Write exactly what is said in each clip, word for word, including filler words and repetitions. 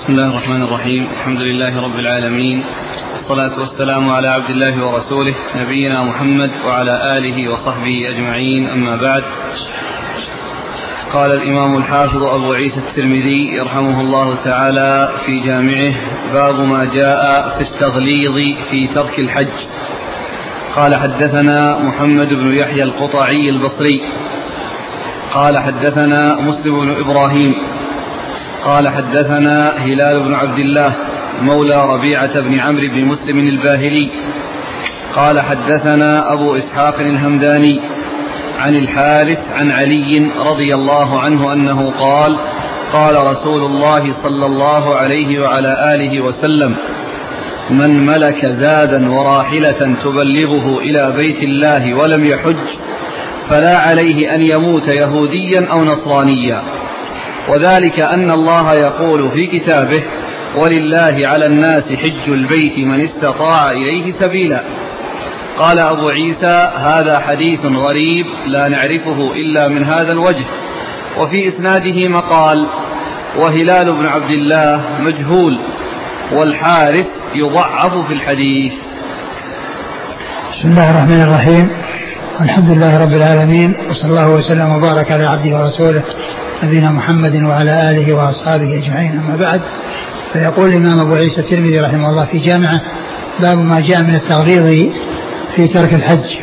بسم الله الرحمن الرحيم. الحمد لله رب العالمين، والصلاة والسلام على عبد الله ورسوله نبينا محمد وعلى آله وصحبه أجمعين، أما بعد. قال الإمام الحافظ أبو عيسى الترمذي يرحمه الله تعالى في جامعه: باب ما جاء في التغليظ في ترك الحج. قال: حدثنا محمد بن يحيى القطعي البصري قال: حدثنا مسلم بن إبراهيم قال: حدثنا هلال بن عبد الله مولى ربيعة بن عمرو بن مسلم الباهلي قال: حدثنا أبو إسحاق الهمداني عن الحارث عن علي رضي الله عنه أنه قال: قال رسول الله صلى الله عليه وعلى آله وسلم: من ملك زادا وراحلة تبلغه إلى بيت الله ولم يحج فلا عليه أن يموت يهوديا أو نصرانيا، وذلك أن الله يقول في كتابه: ولله على الناس حج البيت من استطاع إليه سبيلا. قال أبو عيسى: هذا حديث غريب لا نعرفه إلا من هذا الوجه. وفي إسناده مقال، وهلال بن عبد الله مجهول، والحارث يضعف في الحديث. بسم الله الرحمن الرحيم. الحمد لله رب العالمين، وصلى الله وسلم وبارك على عبده ورسوله نبينا محمد وعلى آله وأصحابه أجمعين، أما بعد. فيقول الإمام أبو عيسى الترمذي رحمه الله في جامعه: باب ما جاء من التغليظ في ترك الحج.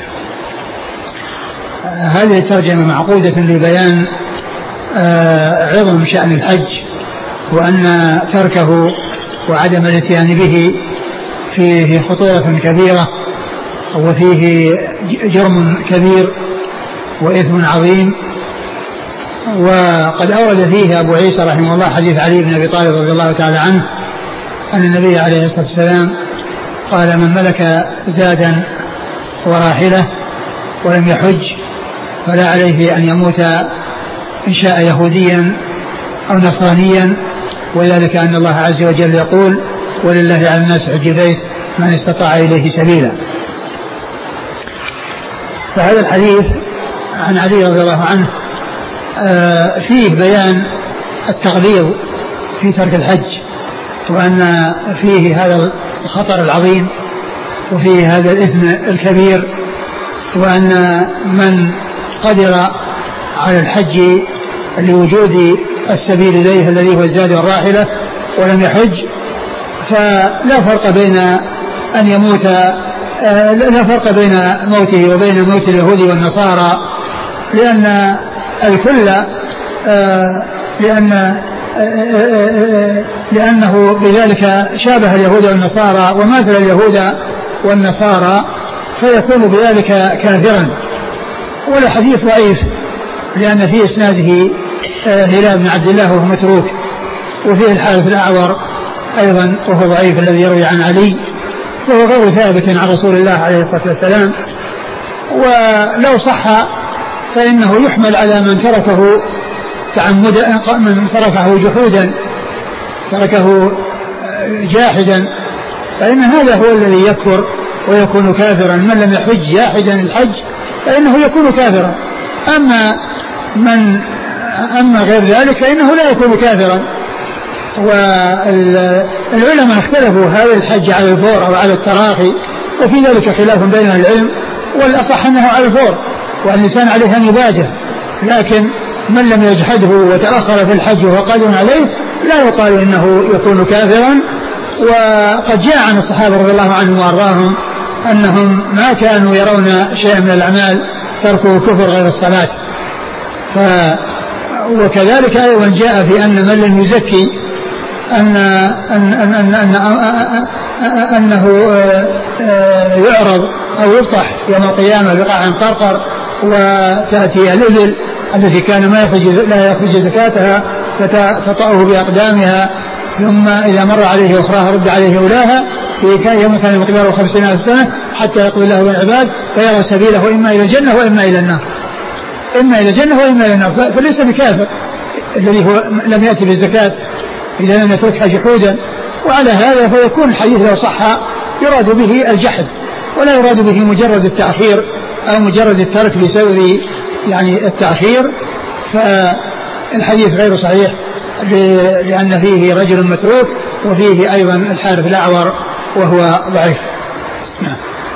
هذه الترجمة معقودة لبيان عظم شأن الحج، وأن تركه وعدم الاتيان به فيه خطورة كبيرة، وفيه جرم كبير وإثم عظيم. وقد أورد فيه أبو عيسى رحمه الله حديث علي بن أبي طالب رضي الله تعالى عنه أن النبي عليه الصلاة والسلام قال: من ملك زادا وراحلة ولم يحج فلا عليه أن يموت إن شاء يهوديا أو نصرانيا، وذلك أن الله عز وجل يقول: ولله على الناس حج البيت من استطاع إليه سبيلا. فهذا الحديث عن علي رضي الله عنه فيه بيان التغليظ في ترك الحج، وأن فيه هذا الخطر العظيم وفيه هذا الإثم الكبير، وأن من قدر على الحج لوجود السبيل إليه الذي هو الزاد والراحلة ولم يحج فلا فرق بين أن يموت لا فرق بين موته وبين موت اليهود والنصارى، لأن الكل لأن لأنه بذلك شابه اليهود والنصارى وماثل اليهود والنصارى، فيكون بذلك كافرا. والحديث ضعيف لأن في إسناده هلال بن عبد الله وهو متروك، وفيه الحارث الأعور أيضا وهو ضعيف الذي يروي عن علي، وهو غير ثابت عن رسول الله عليه الصلاة والسلام. ولو صح فإنه يحمل على من تركه تعمدا، من تركه جحودا، تركه جاحدا، فإن هذا هو الذي يكفر ويكون كافرا. من لم يحج جاحدا الحج فإنه يكون كافرا، أما من أما غير ذلك فإنه لا يكون كافرا. والعلماء اختلفوا هل الحج على الفور أو على التراخي، وفي ذلك خلاف بين العلم، والأصح أنه على الفور والإنسان عليه أن يبادر، لكن من لم يجحده وتأخر في الحج وهو قادر عليه لا يقال إنه يكون كافرا. وقد جاء عن الصحابة رضي الله عنهم وأرضاهم أنهم ما كانوا يرون شيئا من الأعمال تركوا كفر غير الصلاة. ف وكذلك أيضا جاء في أن من لم يزكي أن أن أن أن أن أنه يعرض أو يفتح يوم القيامة بقاع قرقر، وتأتي الإبل التي كان ما يخرج لا يخرج زكاتها فتطأه بأقدامها، ثم إذا مر عليه أخراها رد عليه أولاها، في يوم كان مقداره خمسين ألف سنة حتى يقضي الله بالعباد فيرى سبيله إما إلى الجنة وإما إلى النار، إما إلى الجنة وإما إلى النار. فليس بكافر الذي هو لم يأتي بالزكاة إذا لم يتركها جحودا. وعلى هذا فيكون الحديث لو صح يراد به الجحد، ولا يراد به مجرد التأخير أو مجرد الترك بسبب يعني التأخير، فالحديث غير صحيح لأن فيه رجل متروك وفيه أيضا الحارث الأعور وهو ضعيف. نعم.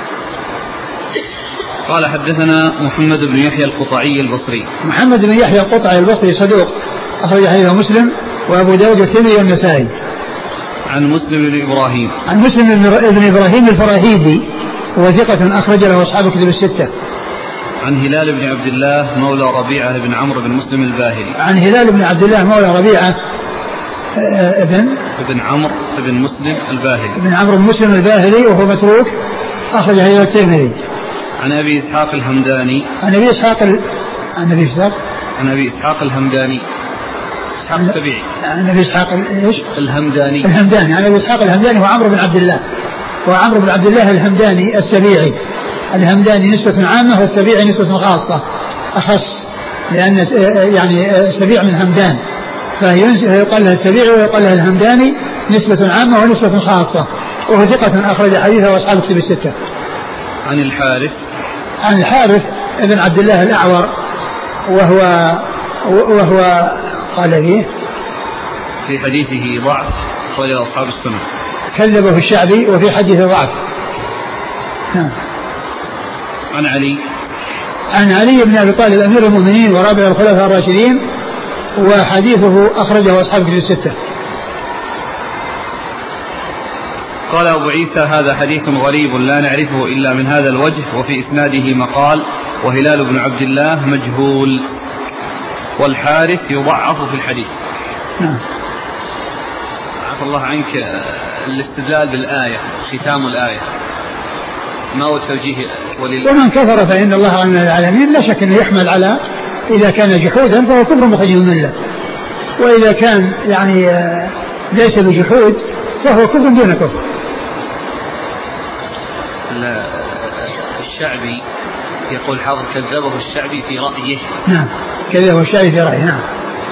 قال حدثنا محمد بن يحيى القطعي البصري. محمد بن يحيى القطعي البصري صدوق أخرج حديثه مسلم وأبو داود والترمذي والنسائي. عن مسلم بن إبراهيم. عن مسلم بن إبراهيم الفراهيدي وهو ثقة أخرج له أصحاب كتب الستة. عن هلال بن عبد الله مولى ربيعة بن عمرو بن مسلم الباهلي. عن هلال بن عبد الله مولى ربيعة ابن ابن عمرو بن مسلم الباهلي. ابن عمرو بن مسلم الباهلي وهو متروك أخرج حديثه الترمذي. عن أبي إسحاق الهمداني. عن أبي إسحاق ال... عن أبي إسحاق عن أبي إسحاق الهمداني إسحاق السبيعي. عن أبي إسحاق إيش؟ الهمداني. الهمداني عن أبي إسحاق الهمداني هو عمرو بن عبد الله وعمرو بن عبد الله الهمداني السبيعي. الهمداني نسبة عامة والسبيعي نسبة خاصة أخص لأن يعني سبيع من همدان فيقال له السبيعي ويقال له الهمداني نسبة عامة ونسبة خاصة وهو ثقة أخرج حديثه وأصحاب كتب الستة. عن الحارث. عن الحارث ابن عبد الله الأعور وهو وهو قال فيه في حديثه ضعف أخرج أصحاب السنة. كذبه الشعبي وفي حديثه ضعف. نعم. عن علي. عن علي بن أبي طالب أمير المؤمنين ورابع الخلفاء الراشدين وحديثه أخرجه أصحاب كتب الستة. قال أبو عيسى هذا حديث غريب لا نعرفه إلا من هذا الوجه وفي إسناده مقال وهلال بن عبد الله مجهول والحارث يضعف في الحديث. نعم. عفى الله عنك الاستدلال بالآية ختام الآية ما هو التوجيه ولله. ومن كفر فإن الله غني عن العالمين لا شك أنه يحمل على إذا كان جحودا فهو كفر مخرج من الملة وإذا كان يعني ليس بجحود فهو كفر دون كفر. الشعبي يقول حافظ كذبه الشعبي في رأيه. نعم كذبه الشعبي في رأيه. نعم.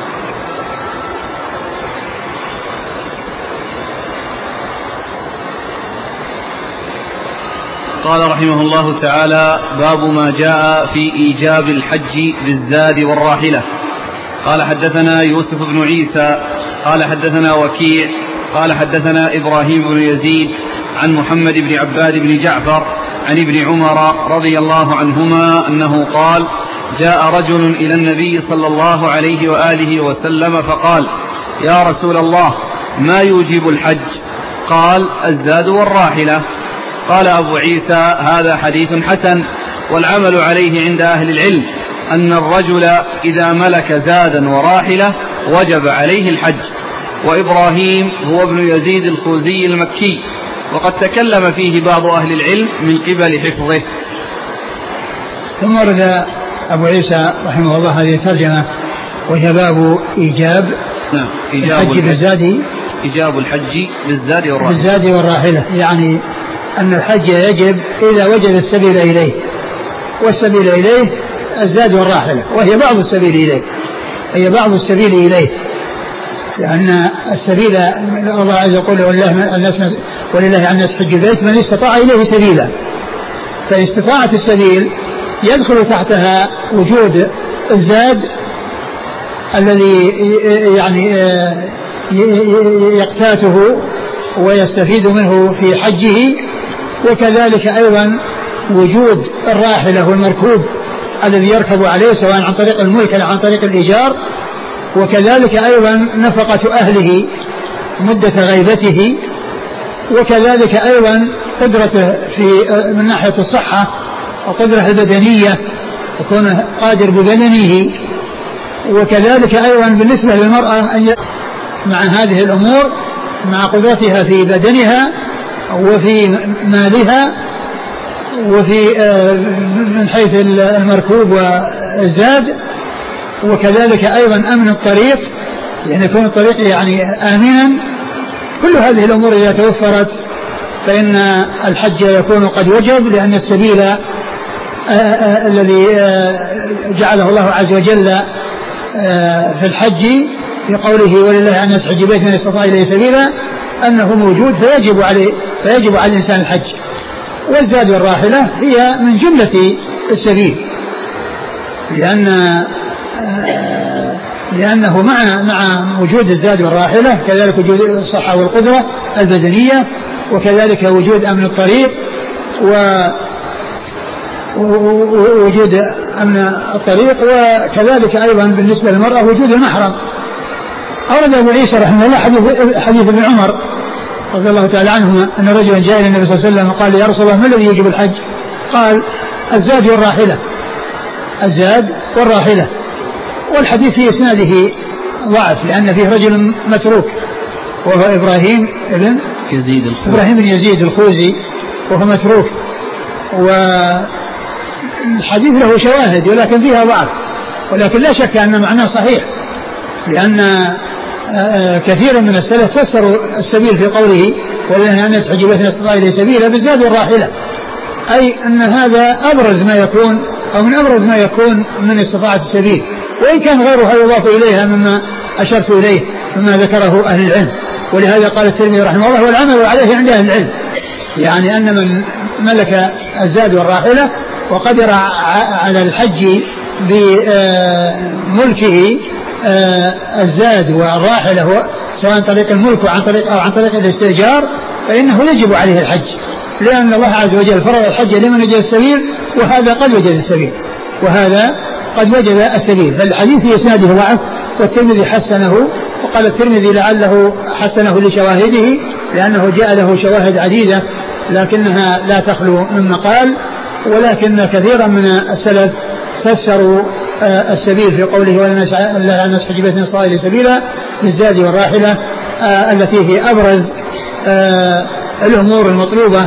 قال رحمه الله تعالى باب ما جاء في إيجاب الحج بالزاد والراحلة. قال حدثنا يوسف بن عيسى قال حدثنا وكيع قال حدثنا إبراهيم بن يزيد عن محمد بن عباد بن جعفر عن ابن عمر رضي الله عنهما أنه قال جاء رجل إلى النبي صلى الله عليه وآله وسلم فقال يا رسول الله ما يوجب الحج؟ قال الزاد والراحلة. قال أبو عيسى هذا حديث حسن والعمل عليه عند أهل العلم أن الرجل إذا ملك زادا وراحلة وجب عليه الحج. وإبراهيم هو ابن يزيد الخوزي المكي وقد تكلم فيه بعض أهل العلم من قبل حفظه. ثم ورد أبو عيسى رحمه الله هذه الترجمة وهي باب إيجاب نعم. الحج بالزاد إيجاب الحج بالزاد والراحلة. بالزاد والراحلة يعني أن الحج يجب إذا وجد السبيل إليه والسبيل إليه الزاد والراحلة وهي بعض السبيل إليه هي بعض السبيل إليه لأن السبيل الله عز وجل ولله الناس ولله عن الناس حج البيت من استطاع إليه سبيلا فاستطاعة السبيل يدخل تحتها وجود الزاد الذي يعني يقتاته ويستفيد منه في حجه وكذلك أيضا وجود الراحلة والمركوب الذي يركب عليه سواء عن طريق الملك أو عن طريق الإيجار وكذلك أيضا نفقة أهله مدة غيبته وكذلك أيضا قدرته في من ناحية الصحة وقدرة البدنية يكون قادر ببدنه وكذلك أيضا بالنسبة للمرأة أن مع هذه الأمور مع قدرتها في بدنها وفي مالها وفي من حيث المركوب والزاد وكذلك أيضا أمن الطريق يعني يكون الطريق يعني آمنا. كل هذه الأمور إذا توفرت فإن الحج يكون قد وجب لأن السبيل الذي جعله الله عز وجل في الحج في قوله ولله على الناس حج البيت من استطاع إليه سبيلا أنه موجود فيجب عليه فيجب على الإنسان الحج. والزاد والراحلة هي من جملة السبيل لأن لأنه مع مع وجود الزاد والراحلة كذلك وجود الصحة والقدرة البدنية، وكذلك وجود أمن الطريق ووجود أمن الطريق، وكذلك أيضا بالنسبة للمرأة وجود المحرم. أورد أبو عيسى رحمه الله حديث, حديث ابن عمر رضي الله تعالى عنهما أن رجلا جاء إلى النبي صلى الله عليه وسلم وقال: يا رسول الله ما الذي يجب الحج؟ قال: الزاد والراحلة، الزاد والراحلة. والحديث في إسناده ضعف لأن فيه رجل متروك وهو إبراهيم بن يزيد الخوزي إبراهيم بن يزيد الخوزي وهو متروك، والحديث له شواهد ولكن فيها ضعف، ولكن لا شك أن معناه صحيح، لأن كثيرا من السلف فسروا السبيل في قوله: ولله أن يسحج بث استطاع إليه سبيلا بالزاد والراحلة، أي أن هذا أبرز ما يكون أو من أبرز ما يكون من استطاعة السبيل، وإن كان غيرها يضاف إليها مما أشرت إليه مما ذكره أهل العلم. ولهذا قال الترمذي رحمه الله: والعمل عليه عند أهل العلم، يعني أن من ملك الزاد والراحلة وقدر على الحج بملكه الزاد والراحلة سواء عن طريق الملك أو عن طريق, أو عن طريق الاستئجار، فإنه يجب عليه الحج، لأن الله عز وجل فرض الحج لمن وجد السبيل، وهذا قد وجد السبيل وهذا قد وجد السبيل. فالحديث في إسناده ضعف، والترمذي حسنه، وقال الترمذي لعله حسنه لشواهده لأنه جاء له شواهد عديدة لكنها لا تخلو من مقال. ولكن كثيرا من السلف فسروا السبيل في قوله: ولا نسحج بث استطاع إليه سبيلا بالزاد والراحلة، التي هي أبرز الأمور المطلوبة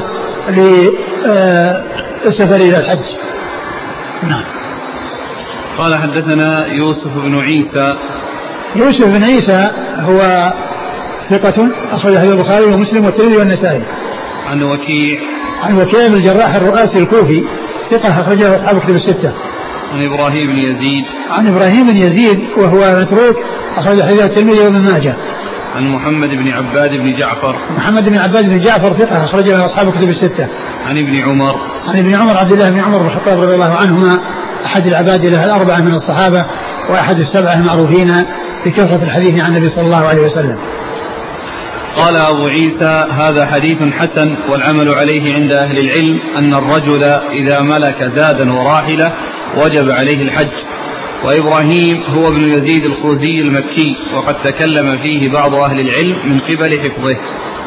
للسفر إلى الحج. نعم. قال: حدثنا يوسف بن عيسى. يوسف بن عيسى هو ثقة أخرج حديث البخاري ومسلم والترمذي والنسائي. عن وكيع. عن وكيع بن الجراح الرؤاسي الكوفي ثقة أخرجه أصحاب كتب الستة. عن إبراهيم بن يزيد. عن إبراهيم بن يزيد وهو متروك أخرج حديث الترمذي وابن ماجه. عن محمد بن عباد بن جعفر. محمد بن عباد بن جعفر ثقة أخرجه أصحاب كتب الستة. عن ابن عمر. عن ابن عمر عبد الله بن عمر بن الخطاب رضي الله عنهما أحد العباد له الأربعة من الصحابة وأحد السبعة المعروفين بكثرة الحديث عن النبي صلى الله عليه وسلم. قال أبو عيسى: هذا حديث حسن، والعمل عليه عند أهل العلم أن الرجل إذا ملك زادا وراحلة وجب عليه الحج. وإبراهيم هو ابن يزيد الخوزي المكي، وقد تكلم فيه بعض أهل العلم من قبل حفظه.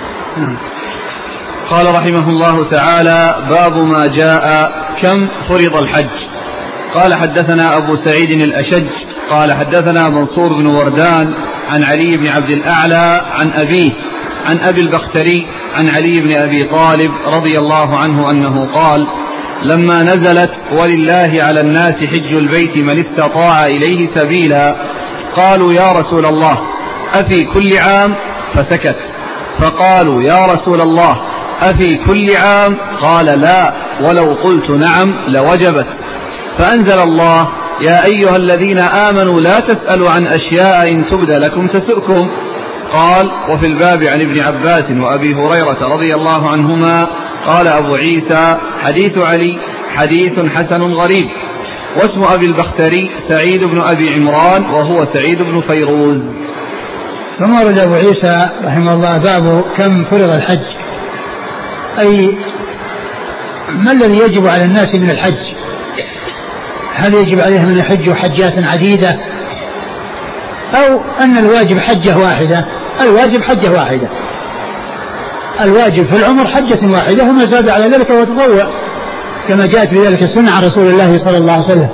قال رحمه الله تعالى: باب ما جاء كم فرض الحج. قال: حدثنا أبو سعيد الأشج قال: حدثنا منصور بن وردان عن علي بن عبد الأعلى عن أبيه عن أبي البختري عن علي بن أبي طالب رضي الله عنه أنه قال: لما نزلت ولله على الناس حج البيت من استطاع إليه سبيلا، قالوا: يا رسول الله أفي كل عام؟ فسكت. فقالوا: يا رسول الله أفي كل عام؟ قال: لا، ولو قلت نعم لوجبت. فأنزل الله: يا أيها الذين آمنوا لا تسألوا عن أشياء إن تبد لكم تسؤكم. قال: وفي الباب عن ابن عباس وأبي هريرة رضي الله عنهما. قال أبو عيسى: حديث علي حديث حسن غريب. واسم أبي البختري سعيد بن أبي عمران وهو سعيد بن فيروز. ثم ورد أبو عيسى رحمه الله باب كم فرض الحج، أي ما الذي يجب على الناس من الحج؟ هل يجب عليهم من الحج حجات عديدة، أو أن الواجب حجة واحدة؟ الواجب حجة واحدة، الواجب في العمر حجة واحدة، وما زاد على ذلك هو تطوع، كما جاءت بذلك السنة عن رسول الله صلى الله عليه وسلم.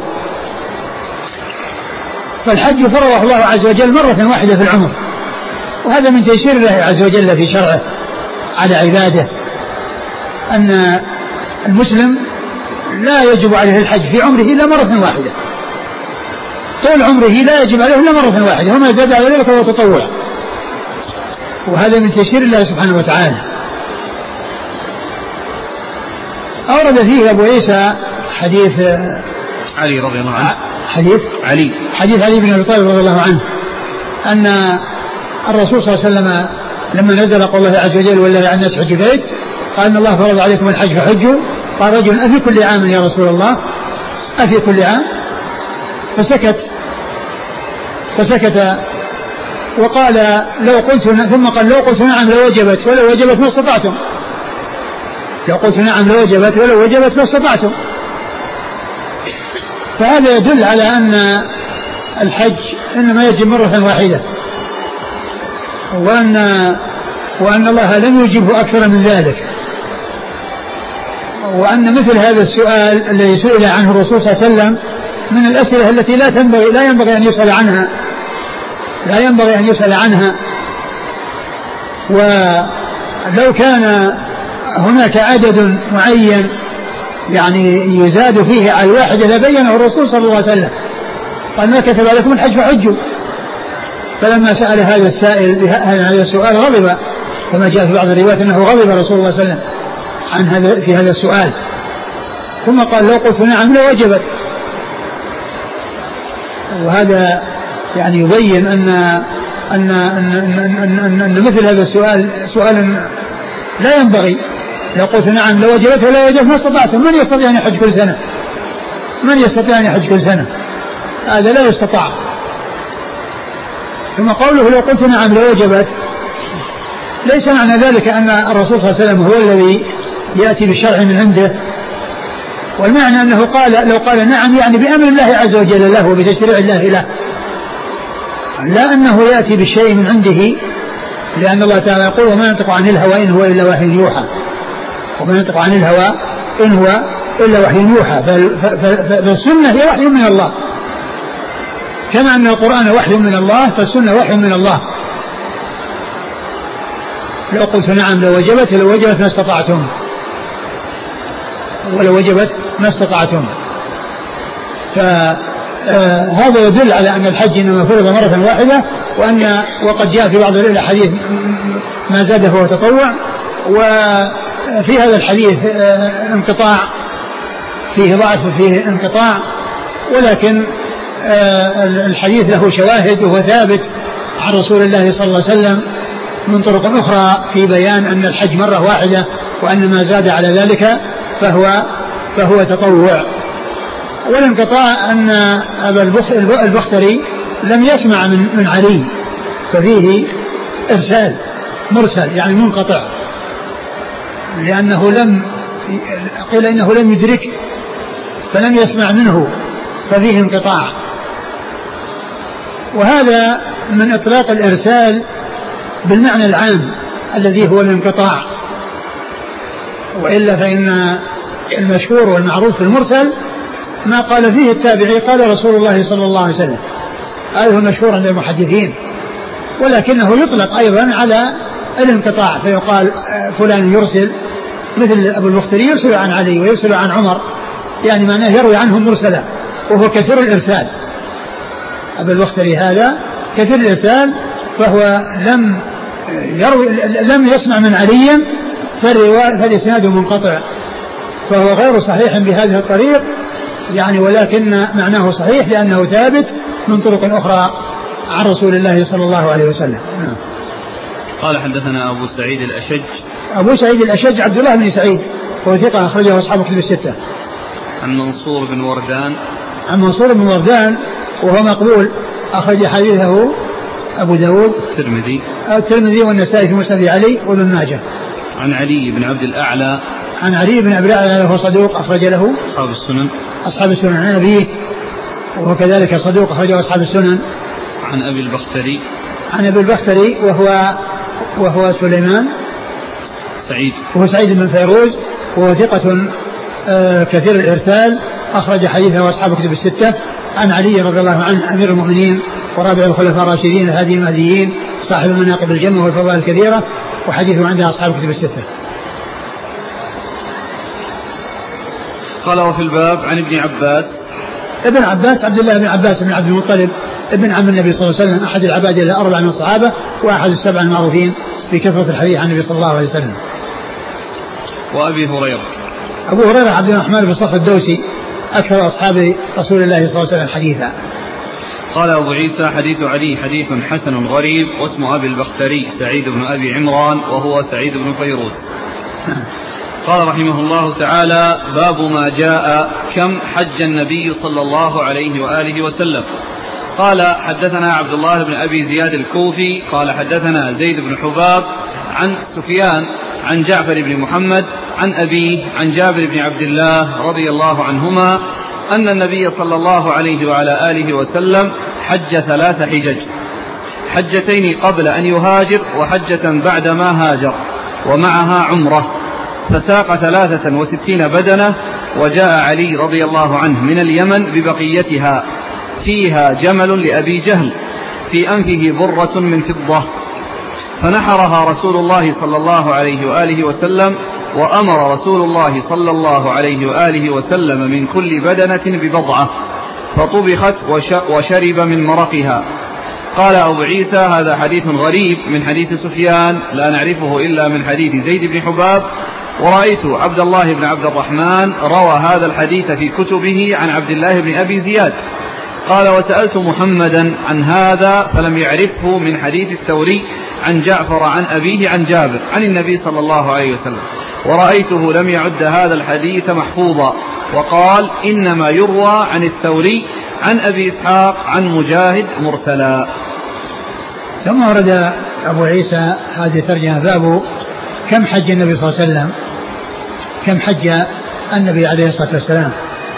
فالحج فرضه الله عز وجل مرة واحدة في العمر، وهذا من تيسير الله عز وجل في شرعه على عباده، أن المسلم لا يجب عليه الحج في عمره إلا مرة واحدة، طول عمره لا يجب عليه إلا مرة واحدة، وما زاد على ذلك هو تطوع، وهذا من تيسير الله سبحانه وتعالى. أورد فيه أبو عيسى حديث علي رضي الله عنه، حديث علي حديث علي بن أبي طالب رضي الله عنه أن الرسول صلى الله عليه وسلم لما نزل قول الله عز وجل: ولله على الناس حج البيت، قال: إن الله فرض عليكم الحج فحجوا. قال رجل: أفي كل عام يا رسول الله؟ أفي كل عام؟ فسكت. فسكت وقال لو قلت ثم قال لو قلت نعم لوجبت ولو وجبت ما استطعتم، لو قلت نعم لوجبت ولو وجبت ما استطعتم. فهذا يدل على أن الحج إنما يجب مرة واحدة، وأن وأن الله لم يجبه أكثر من ذلك، وأن مثل هذا السؤال الذي سئل عنه الرسول صلى الله عليه وسلم من الأسئلة التي لا تنبغي لا ينبغي أن يسأل عنها لا ينبغي أن يسأل عنها. ولو كان هناك عدد معين يعني يزاد فيه على الواحدة لبينه الرسول صلى الله عليه وسلم، قال ما كتب عليكم الحج فحجوا. فلما سأل هذا السائل هذا السؤال غضب، كما جاء في بعض الروايات أنه غضب رسول الله صلى الله عليه وسلم عن هذا في هذا السؤال، ثم قال لو قلت نعم لوجبت. وهذا يعني يبين أن أن أن, أن, أن, أن مثل هذا السؤال سؤال لا ينبغي. لو قلت نعم لوجبت ولا وجبت ما استطعتم. من يستطيع أن يحج كل سنة؟ من يستطيع أن يحج كل سنة؟ هذا لا يستطاع. ثم قوله لو قلت نعم لوجبت ليس معنى ذلك أن الرسول صلى الله عليه وسلم هو الذي يأتي بالشرع من عنده، والمعنى أنه قال لو قال نعم يعني بأمر الله عز وجل له وبتشريع الله له، لا أنه يأتي بالشيء من عنده، لأن الله تعالى يقول وما ينطق عن الهوى إن هو إلا وحي يوحى، وما ينطق عن الهوى إن هو إلا وحي يوحى. فالسنة هي وحي من الله، كما أن القرآن وحي من الله فالسنة وحي من الله. لو قلت نعم لو وجبت لو وجبت ما استطعتم ولو وجبت ما استطعتم. فهذا يدل على أن الحج إنما فرض مرة واحدة، وأن وقد جاء في بعض الحديث ما زاد فهو تطوع. وفي هذا الحديث انقطاع، فيه ضعف فيه انقطاع، ولكن الحديث له شواهد وهو ثابت عن رسول الله صلى الله عليه وسلم من طرق أخرى في بيان أن الحج مرة واحدة، وأن ما زاد على ذلك فهو فهو تطوع. والانقطاع أن أبا البختري لم يسمع من من علي، ففيه إرسال مرسل يعني منقطع، لأنه لم قيل إنه لم يدرك فلم يسمع منه، ففيه انقطاع. وهذا من إطلاق الإرسال بالمعنى العام الذي هو الانقطاع، وإلا فإن المشهور والمعروف في المرسل ما قال فيه التابعي قال رسول الله صلى الله عليه وسلم، هذا هو المشهور عند المحدثين. ولكنه يطلق أيضا على الانقطاع، فيقال فلان يرسل، مثل أبو البختري يرسل عن علي ويرسل عن عمر، يعني معناه يروي عنهم مرسلا، وهو كثير الإرسال. أبو البختري هذا كثير الإرسال، فهو لم يروي لم يسمع من علي، فالإسناد منقطع، فهو غير صحيح بهذه الطريق يعني، ولكن معناه صحيح لأنه ثابت من طرق أخرى عن رسول الله صلى الله عليه وسلم. قال حدثنا أبو سعيد الأشج. أبو سعيد الأشج عبد الله بن سعيد وهو ثقة أخرجه أصحاب كتب الستة. عن منصور بن وردان. عن منصور بن وردان وهو مقبول، أخرج حديثه أبو داود الترمذي الترمذي والنسائي في مسند علي وابن ماجه. عن علي بن عبد الأعلى. عن علي بن عبد الأعلى وهو صدوق أخرج له أصحاب السنن. أصحاب السنن. عن أبيه وهو كذلك صدوق أخرجه أصحاب السنن. عن أبي البختري. عن أبي البختري وهو وهو سليمان سعيد وهو سعيد بن فيروز وهو ثقة آه كثير الإرسال، أخرج حديثه أصحاب كتب الستة. عن علي رضي الله عنه أمير المؤمنين ورابع الخلفاء الراشدين الهادي المهديين صاحب المناقب الجمة والفضائل الكثيرة، وحديثه عند أصحاب كتب الستة. قال وفي الباب عن ابن عباس. ابن عباس عبد الله بن عباس بن عبد المطلب ابن عم النبي صلى الله عليه وسلم، أحد العباد الأربعة من الصحابة وأحد السبع المعروفين في كثرة الحديث عن النبي صلى الله عليه وسلم. وأبي هريرة. أبو هريرة عبد الرحمن بن صخر الدوسي أكثر أصحاب رسول الله صلى الله عليه وسلم حديثا. قال أبو عيسى حديث علي حديث حسن غريب، واسم أبي البختري سعيد بن أبي عمران وهو سعيد بن فيروز. قال رحمه الله تعالى: باب ما جاء كم حج النبي صلى الله عليه وآله وسلم. قال حدثنا عبد الله بن أبي زياد الكوفي قال حدثنا زيد بن حباب عن سفيان عن جعفر بن محمد عن أبيه عن جابر بن عبد الله رضي الله عنهما أن النبي صلى الله عليه وعلى آله وسلم حج ثلاث حجج، حجتين قبل أن يهاجر وحجة بعدما هاجر ومعها عمرة، فساق ثلاثة وستين بدنة، وجاء علي رضي الله عنه من اليمن ببقيتها فيها جمل لأبي جهل في أنفه برة من فضة، فنحرها رسول الله صلى الله عليه وآله وسلم، وأمر رسول الله صلى الله عليه وآله وسلم من كل بدنة ببضعة، فطبخت وشرب من مرقها. قال أبو عيسى هذا حديث غريب من حديث سفيان لا نعرفه إلا من حديث زيد بن حباب، ورأيت عبد الله بن عبد الرحمن روى هذا الحديث في كتبه عن عبد الله بن أبي زياد. قال وسألت محمدا عن هذا فلم يعرفه من حديث الثوري عن جعفر عن أبيه عن جابر عن النبي صلى الله عليه وسلم، ورأيته لم يعد هذا الحديث محفوظا، وقال إنما يروى عن الثوري عن أبي إسحاق عن مجاهد مرسلا. ثم ورد أبو عيسى هذه الترجمة باب كم حج النبي صلى الله عليه وسلم، كم حج النبي عليه الصلاة والسلام.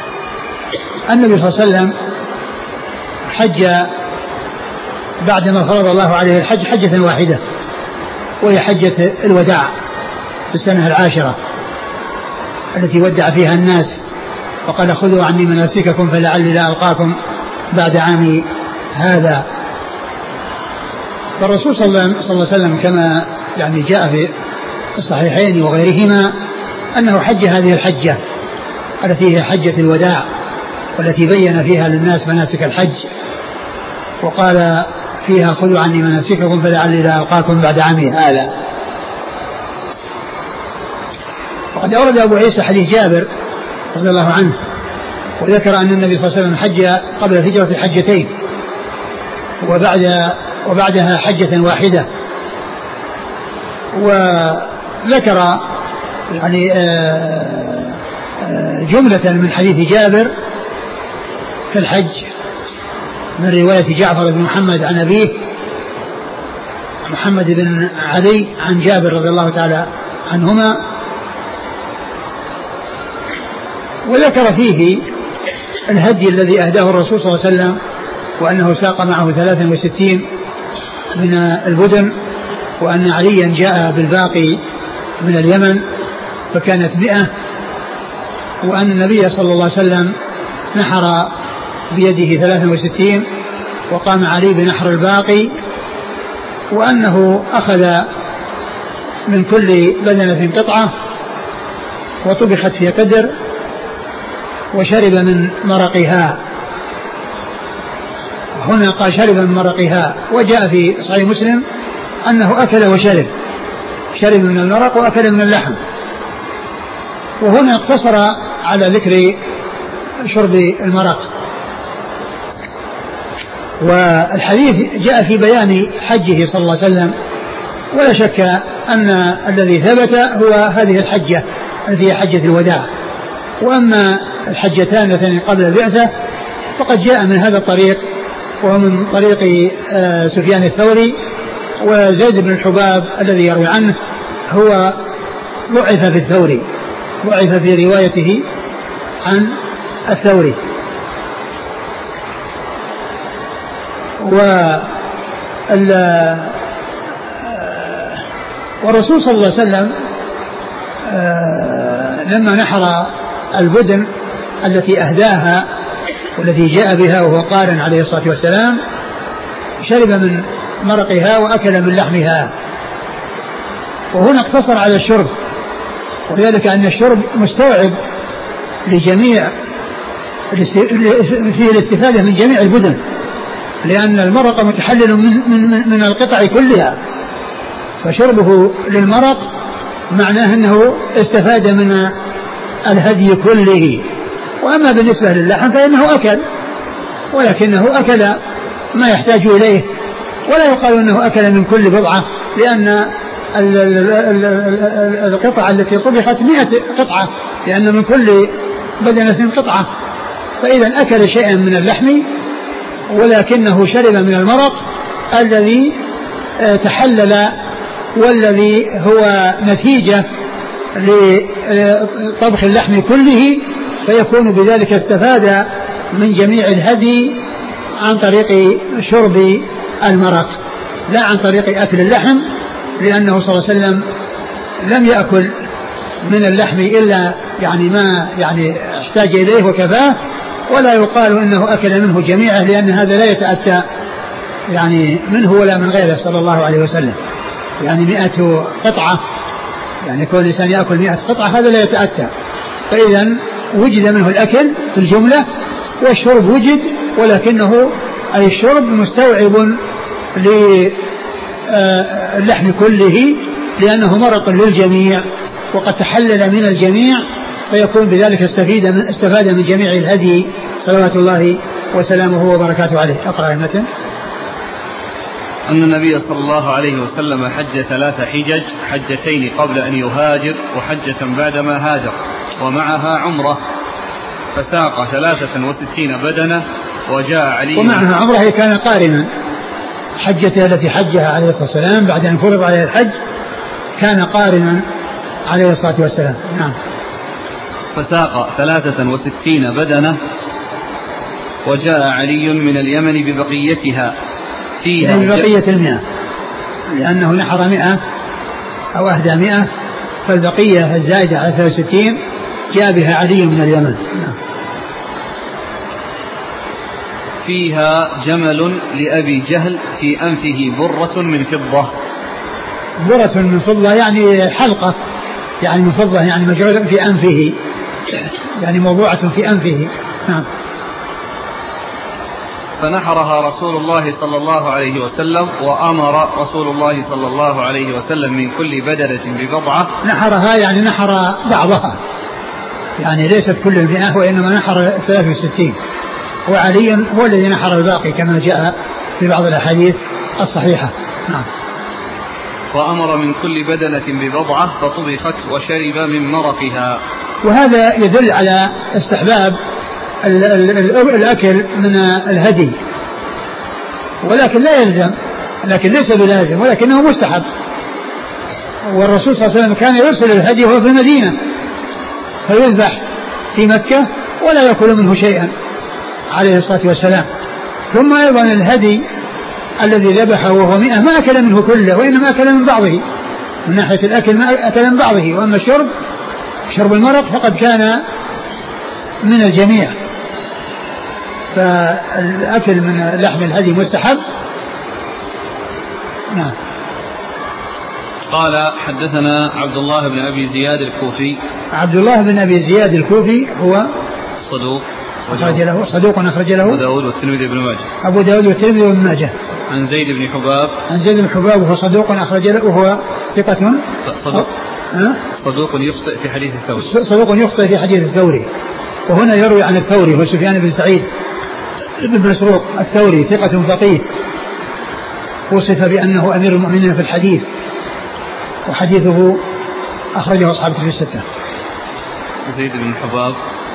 النبي صلى الله عليه وسلم حج بعدما فرض الله عليه الحج حجة واحدة، وهي حجة الوداع في السنة العاشرة التي ودع فيها الناس، وقال خذوا عني مناسككم فلعلي لا ألقاكم بعد عامي هذا. فالرسول صلى الله عليه وسلم كما يعني جاء في الصحيحين وغيرهما أنه حج هذه الحجة التي هي حجة الوداع، والتي بين فيها للناس مناسك الحج، وقال فيها خذوا عني مناسككم فلعلي لا ألقاكم بعد عامي هذا. وقد أورد أبو عيسى حديث جابر رضي الله عنه، وذكر أن النبي صلى الله عليه وسلم حج قبل الهجرة حجتين، وبعد وبعدها حجة واحدة، وذكر يعني جملة من حديث جابر في الحج من رواية جعفر بن محمد عن أبيه محمد بن علي عن جابر رضي الله تعالى عنهما، وذكر فيه الهدي الذي أهداه الرسول صلى الله عليه وسلم، وأنه ساق معه ثلاثا وستين من البدن، وأن عليا جاء بالباقي من اليمن فكانت مئة، وأن النبي صلى الله عليه وسلم نحر بيده ثلاثا وستين وقام علي بنحر الباقي، وأنه أخذ من كل بدنة قطعة وطبخت في قدر وشرب من مرقها. هنا قال شرب من مرقها، وجاء في صحيح مسلم أنه أكل وشرب، شرب من المرق وأكل من اللحم. وهنا اقتصر على ذكر شرب المرق. والحديث جاء في بيان حجه صلى الله عليه وسلم، ولا شك أن الذي ثبت هو هذه الحجة التي هي حجة الوداع. وأما الحجتان اللتان قبل البعثة فقد جاء من هذا الطريق، ومن طريق سفيان الثوري، وزيد بن الحباب الذي يروي عنه هو ضعف في الثوري، ضعف في روايته عن الثوري. والرسول صلى الله عليه وسلم لما نحر البدن التي أهداها والتي جاء بها وهو قارن عليه الصلاة والسلام شرب من مرقها وأكل من لحمها. وهنا اقتصر على الشرب، وذلك أن الشرب مستوعب لجميع فيه الاستفادة من جميع البدن، لأن المرق متحلل من, من, من القطع كلها، فشربه للمرق معناه أنه استفاد من الهدي كله. وأما بالنسبة للحم فإنه أكل، ولكنه أكل ما يحتاج إليه، ولا يقال أنه أكل من كل بضعة، لأن القطعة التي طبخت مئة قطعة، لأن من كل بدنة قطعة، فإذا أكل شيئا من اللحم ولكنه شرب من المرق الذي تحلل والذي هو نتيجة لطبخ اللحم كله، فيكون بذلك استفاد من جميع الهدي عن طريق شرب المرق لا عن طريق أكل اللحم، لأنه صلى الله عليه وسلم لم يأكل من اللحم إلا يعني ما يعني احتاج إليه وكفاه، ولا يقال إنه أكل منه جميعه، لأن هذا لا يتأتى يعني منه ولا من غيره صلى الله عليه وسلم. يعني مئة قطعة، يعني كل إنسان يأكل مئة قطعة هذا لا يتأتى، فإذا وجد منه الأكل في الجملة والشرب وجد، ولكنه أي الشرب مستوعب للحم كله لأنه مرق للجميع وقد تحلل من الجميع، فيكون بذلك استفيد من استفاد من جميع الهدي صلوات الله وسلامه وبركاته عليه. أقرأ المتن. أن النبي صلى الله عليه وسلم حج ثلاث حجج، حجتين قبل أن يهاجر وحجة بعدما هاجر، ومعها عمرة، فساق ثلاثة وستين بدنة، وجاء علي ومعها عمرة كان قارنا، حجته التي حجها عليه الصلاة والسلام بعد أن فرض عليه الحج كان قارنا عليه الصلاة والسلام. نعم. فساق ثلاثة وستين بدنة، وجاء علي من اليمن ببقيتها فيها يعني بقية المئة، لأنه نحر مئة أو أهدى مئة، فالبقية الزائدة على ثلاثة وستين جاء بها علي من اليمن. نعم. فيها جمل لأبي جهل في أنفه برة من فضة. برة من فضة يعني حلقة، يعني من فضة، يعني مجعولة في أنفه، يعني موضوعة في أنفه. نعم. فنحرها رسول الله صلى الله عليه وسلم، وأمر رسول الله صلى الله عليه وسلم من كل بدنة ببضعة. نحرها يعني نحر بعضها، يعني ليست كل المئة، وإنما نحر ثلاثة وستين، وعلي هو الذي نحر الباقي كما جاء في بعض الأحاديث الصحيحة. نعم. وأمر من كل بدنة ببضعة فطبخت وشرب من مرقها. وهذا يدل على استحباب الأكل من الهدي، ولكن لا يلزم، لكن ليس بلازم، ولكنه مستحب. والرسول صلى الله عليه وسلم كان يرسل الهدي وهو في المدينة فيذبح في مكة ولا يأكل منه شيئا عليه الصلاة والسلام. ثم أيضا الهدي الذي ذبحه وهو مئة ما أكل منه كله، وإنما أكل من بعضه، من ناحية الأكل ما أكل من بعضه، وأما الشرب شرب المرق فقد كان من الجميع. فالأكل من لحم الهدي مستحب. نعم. قال حدثنا عبد الله بن أبي زياد الكوفي. عبد الله بن أبي زياد الكوفي هو صدوق أخرج له صدوق أخرج له أبو داود والترمذي بن ماجه. أبو داود والترمذي بن ماجه. عن زيد بن حباب. عن زيد بن حباب وهو صدوق أخرج له وهو ثقة. صدوق صدوق يخطئ في حديث الثوري. صدوق يخطئ في حديث الثوري، وهنا يروي عن الثوري هو سفيان بن سعيد بن مسروق الثوري ثقة فقيه، وصف بأنه أمير المؤمنين في الحديث، وحديثه أخرجه أصحاب الكتب الستة. زيد بن حباب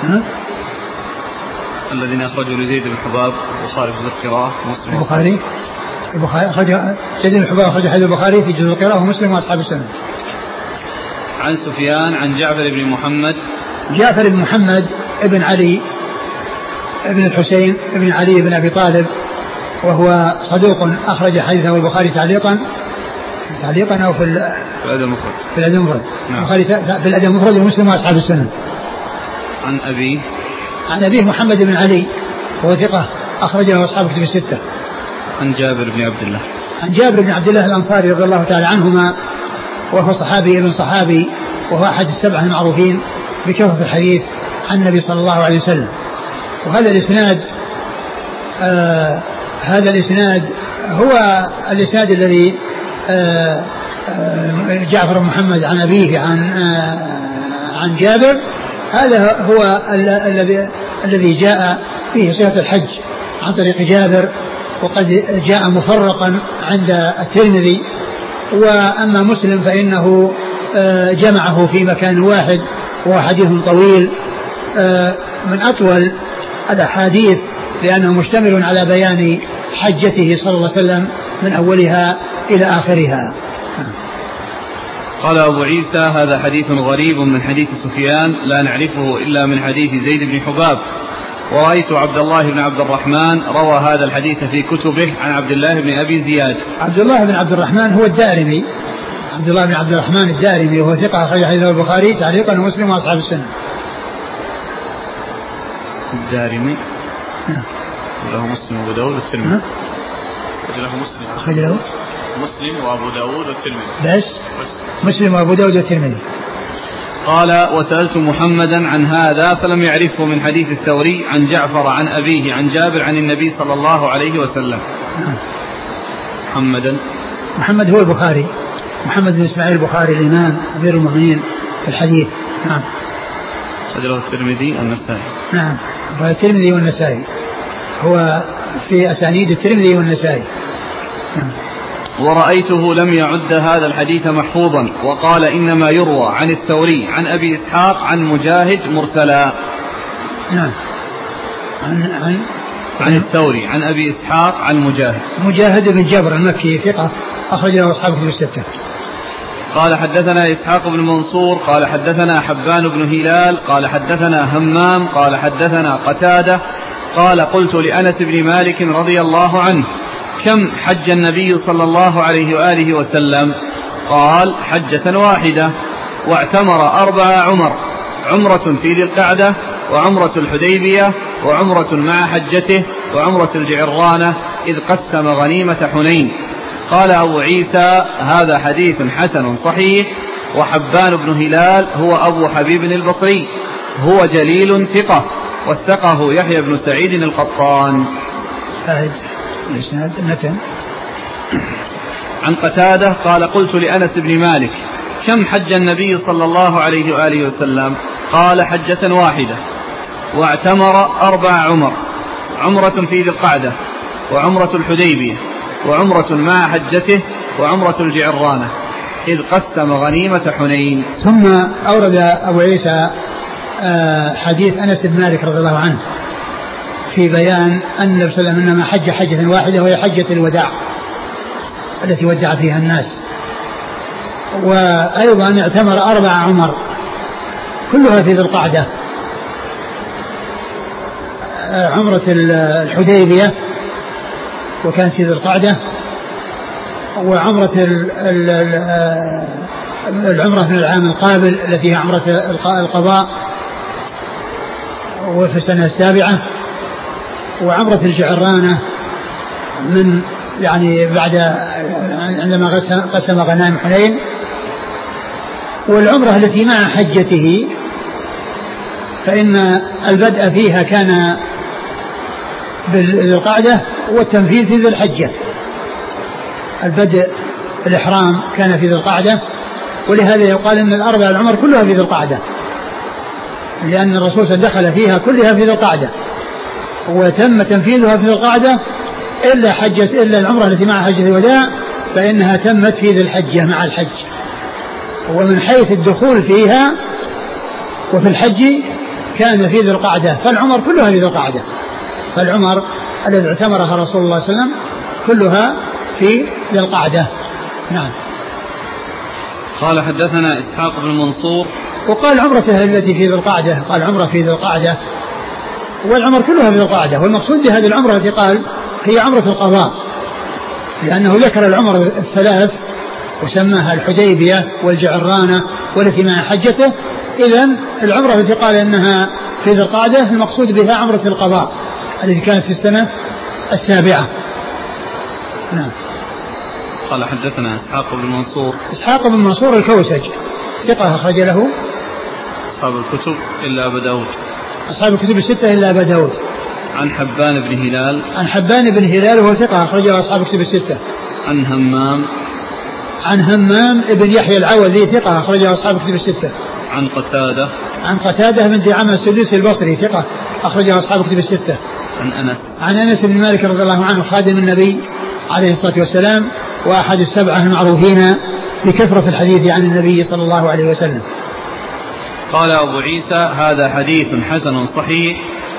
الذين أخرجوا لزيد بن حباب البخاري في القراءة ومسلم. البخاري البخاري أخرج زيد بن حباب أخرج حديث البخاري في جزء القراءة ومسلم وأصحاب السنة. عن سفيان عن جعفر بن محمد. جعفر بن محمد ابن علي ابن الحسين ابن علي بن أبي طالب، وهو صدوق أخرج حديثه البخاري تعليقا تعليقا أو في الأدب المفرد. في الأدب المفرد. نعم. في الأدب المفرد ومسلم وأصحاب السنة. عن أبي عن أبيه محمد بن علي وهو ثقة أخرجه أصحاب الكتب الستة. عن جابر بن عبد الله. عن جابر بن عبد الله الأنصاري رضي الله تعالى عنهما، وهو صحابي ابن صحابي، وهو أحد السبعة المعروفين بكثرة الحديث عن النبي صلى الله عليه وسلم. وهذا الإسناد آه هذا الإسناد هو الإسناد الذي آه آه جعفر بن محمد عن أبيه عن آه عن جابر، هذا هو الذي الذي جاء فيه صفة الحج عن طريق جابر، وقد جاء مفرقا عند الترمذي. وأما مسلم فإنه آه جمعه في مكان واحد، وهو حديث طويل آه من أطول الأحاديث لأنه مشتمل على بيان حجته صلى الله عليه وسلم من أولها إلى آخرها. قال أبو عيسى هذا حديث غريب من حديث سفيان لا نعرفه إلا من حديث زيد بن حباب، ورأيت عبد الله بن عبد الرحمن روى هذا الحديث في كتبه عن عبد الله بن أبي زياد. عبد الله بن عبد الرحمن هو الدارمي، عبد الله بن عبد الرحمن الدارمي وهو ثقة أخرج حديثه البخاري تعليقا ومسلم وأصحاب السنة. الدارمي له مسلم وأبو داود والترمذي. له مسلم أخرج له مسلم وأبو داود والترمذي بس مسلم وأبو داود والترمذي. قال وسألت محمدا عن هذا فلم يعرفه من حديث الثوري عن جعفر عن أبيه عن جابر عن النبي صلى الله عليه وسلم. محمدا محمد هو البخاري، محمد بن إسماعيل البخاري الإمام أمير المؤمنين في الحديث. نعم. أخرجه الترمذي والنسائي. نعم الترمذي والنسائي، هو في أسانيد الترمذي والنسائي. نعم. ورأيته لم يعد هذا الحديث محفوظا، وقال إنما يروى عن الثوري عن أبي إسحاق عن مجاهد مرسلا. نعم. عن عن عن الثوري عن أبي إسحاق عن مجاهد. مجاهد بن جبر المكي ثقة أخرج له أصحاب كتب الستة. قال حدثنا إسحاق بن منصور قال حدثنا حبان بن هلال قال حدثنا همام قال حدثنا قتادة قال قلت لأنس بن مالك رضي الله عنه كم حج النبي صلى الله عليه وآله وسلم؟ قال حجة واحدة، واعتمر أربع عمر، عمرة في ذي القعدة وعمرة الحديبية وعمرة مع حجته وعمرة الجعرانة إذ قسم غنيمة حنين. قال أبو عيسى هذا حديث حسن صحيح. وحبان بن هلال هو أبو حبيب البصري، هو جليل ثقة، وثقه يحيى بن سعيد القطان. عن قتادة قال قلت لأنس بن مالك كم حج النبي صلى الله عليه وآله وسلم؟ قال حجة واحدة، واعتمر أربع عمر، عمرة في ذي القعدة وعمرة الحديبية وعمرة مع حجته وعمرة الجعرانة إذ قسم غنيمة حنين. ثم أورد أبو عيسى حديث أنس بن مالك رضي الله عنه في بيان أن النبي صلى الله عليه وسلم إنما حج حجة واحدة وهي حجة الوداع التي ودع فيها الناس، وأيضا اعتمر أربع عمر كلها في ذي القعدة، عمرة الحديبية وكانت في ذي القعدة، وعمرة العمرة من العام القابل التي هي عمرة القضاء وفي السنة السابعة، وعمرة الجعرانة من يعني بعد عندما قسم غنائم حنين، والعمرة التي مع حجته فإن البدء فيها كان بالقعدة والتنفيذ في ذي الحجة. البدء الإحرام كان في ذي القعدة، ولهذا يقال أن الأربع العمر كلها في ذي القعدة، لأن الرسول دخل فيها كلها في ذي القعدة، وتم تنفيذها في ذي القعدة إلا حجة إلا العمرة التي مع حجة الوداع فإنها تمت في ذي الحجة مع الحج. ومن حيث الدخول فيها وفي الحج كان في ذي القعدة، فالعمر كلها في ذي القعدة، فالعمر الذي اعتمرها رسول الله صلى الله عليه وسلم كلها في ذي القعدة. نعم. قال حدثنا إسحاق بن منصور. وقال عمرته التي في ذي القعدة، قال عمرة في ذي القعدة، والعمر كلها في ذي القعدة، والمقصود بهذه العمرة التي قال هي عمرة القضاء، لأنه ذكر العمر الثلاث وسماها الحديبية والجعرانة والتي مع حجته. إذن العمرة التي قال إنها في ذي القعدة المقصود بها عمرة القضاء التي كانت في السنة السابعة. نعم. قال حدثنا إسحاق بن منصور. إسحاق بن منصور الكوسج ثقة أخرج له أصحاب الكتب إلا أبا داود. أصحاب الكتب الستة إلا أبا داود. عن حبان بن هلال. عن حبان بن هلال وهو ثقة أخرجه أصحاب الكتب الستة. عن همام. عن همام ابن يحيى العوذي ثقة أخرجه أصحاب الكتب الستة. عن قتادة. عن قتادة بن دعامة السدوسي البصري ثقة أخرجه أصحاب الكتب الستة. عن أنس. عن أنس بن مالك رضي الله عنه خادم النبي عليه الصلاة والسلام وأحد السبعة المعروفين بكثرة الحديث عن النبي صلى الله عليه وسلم. قال أبو عيسى هذا حديث حسن صحيح،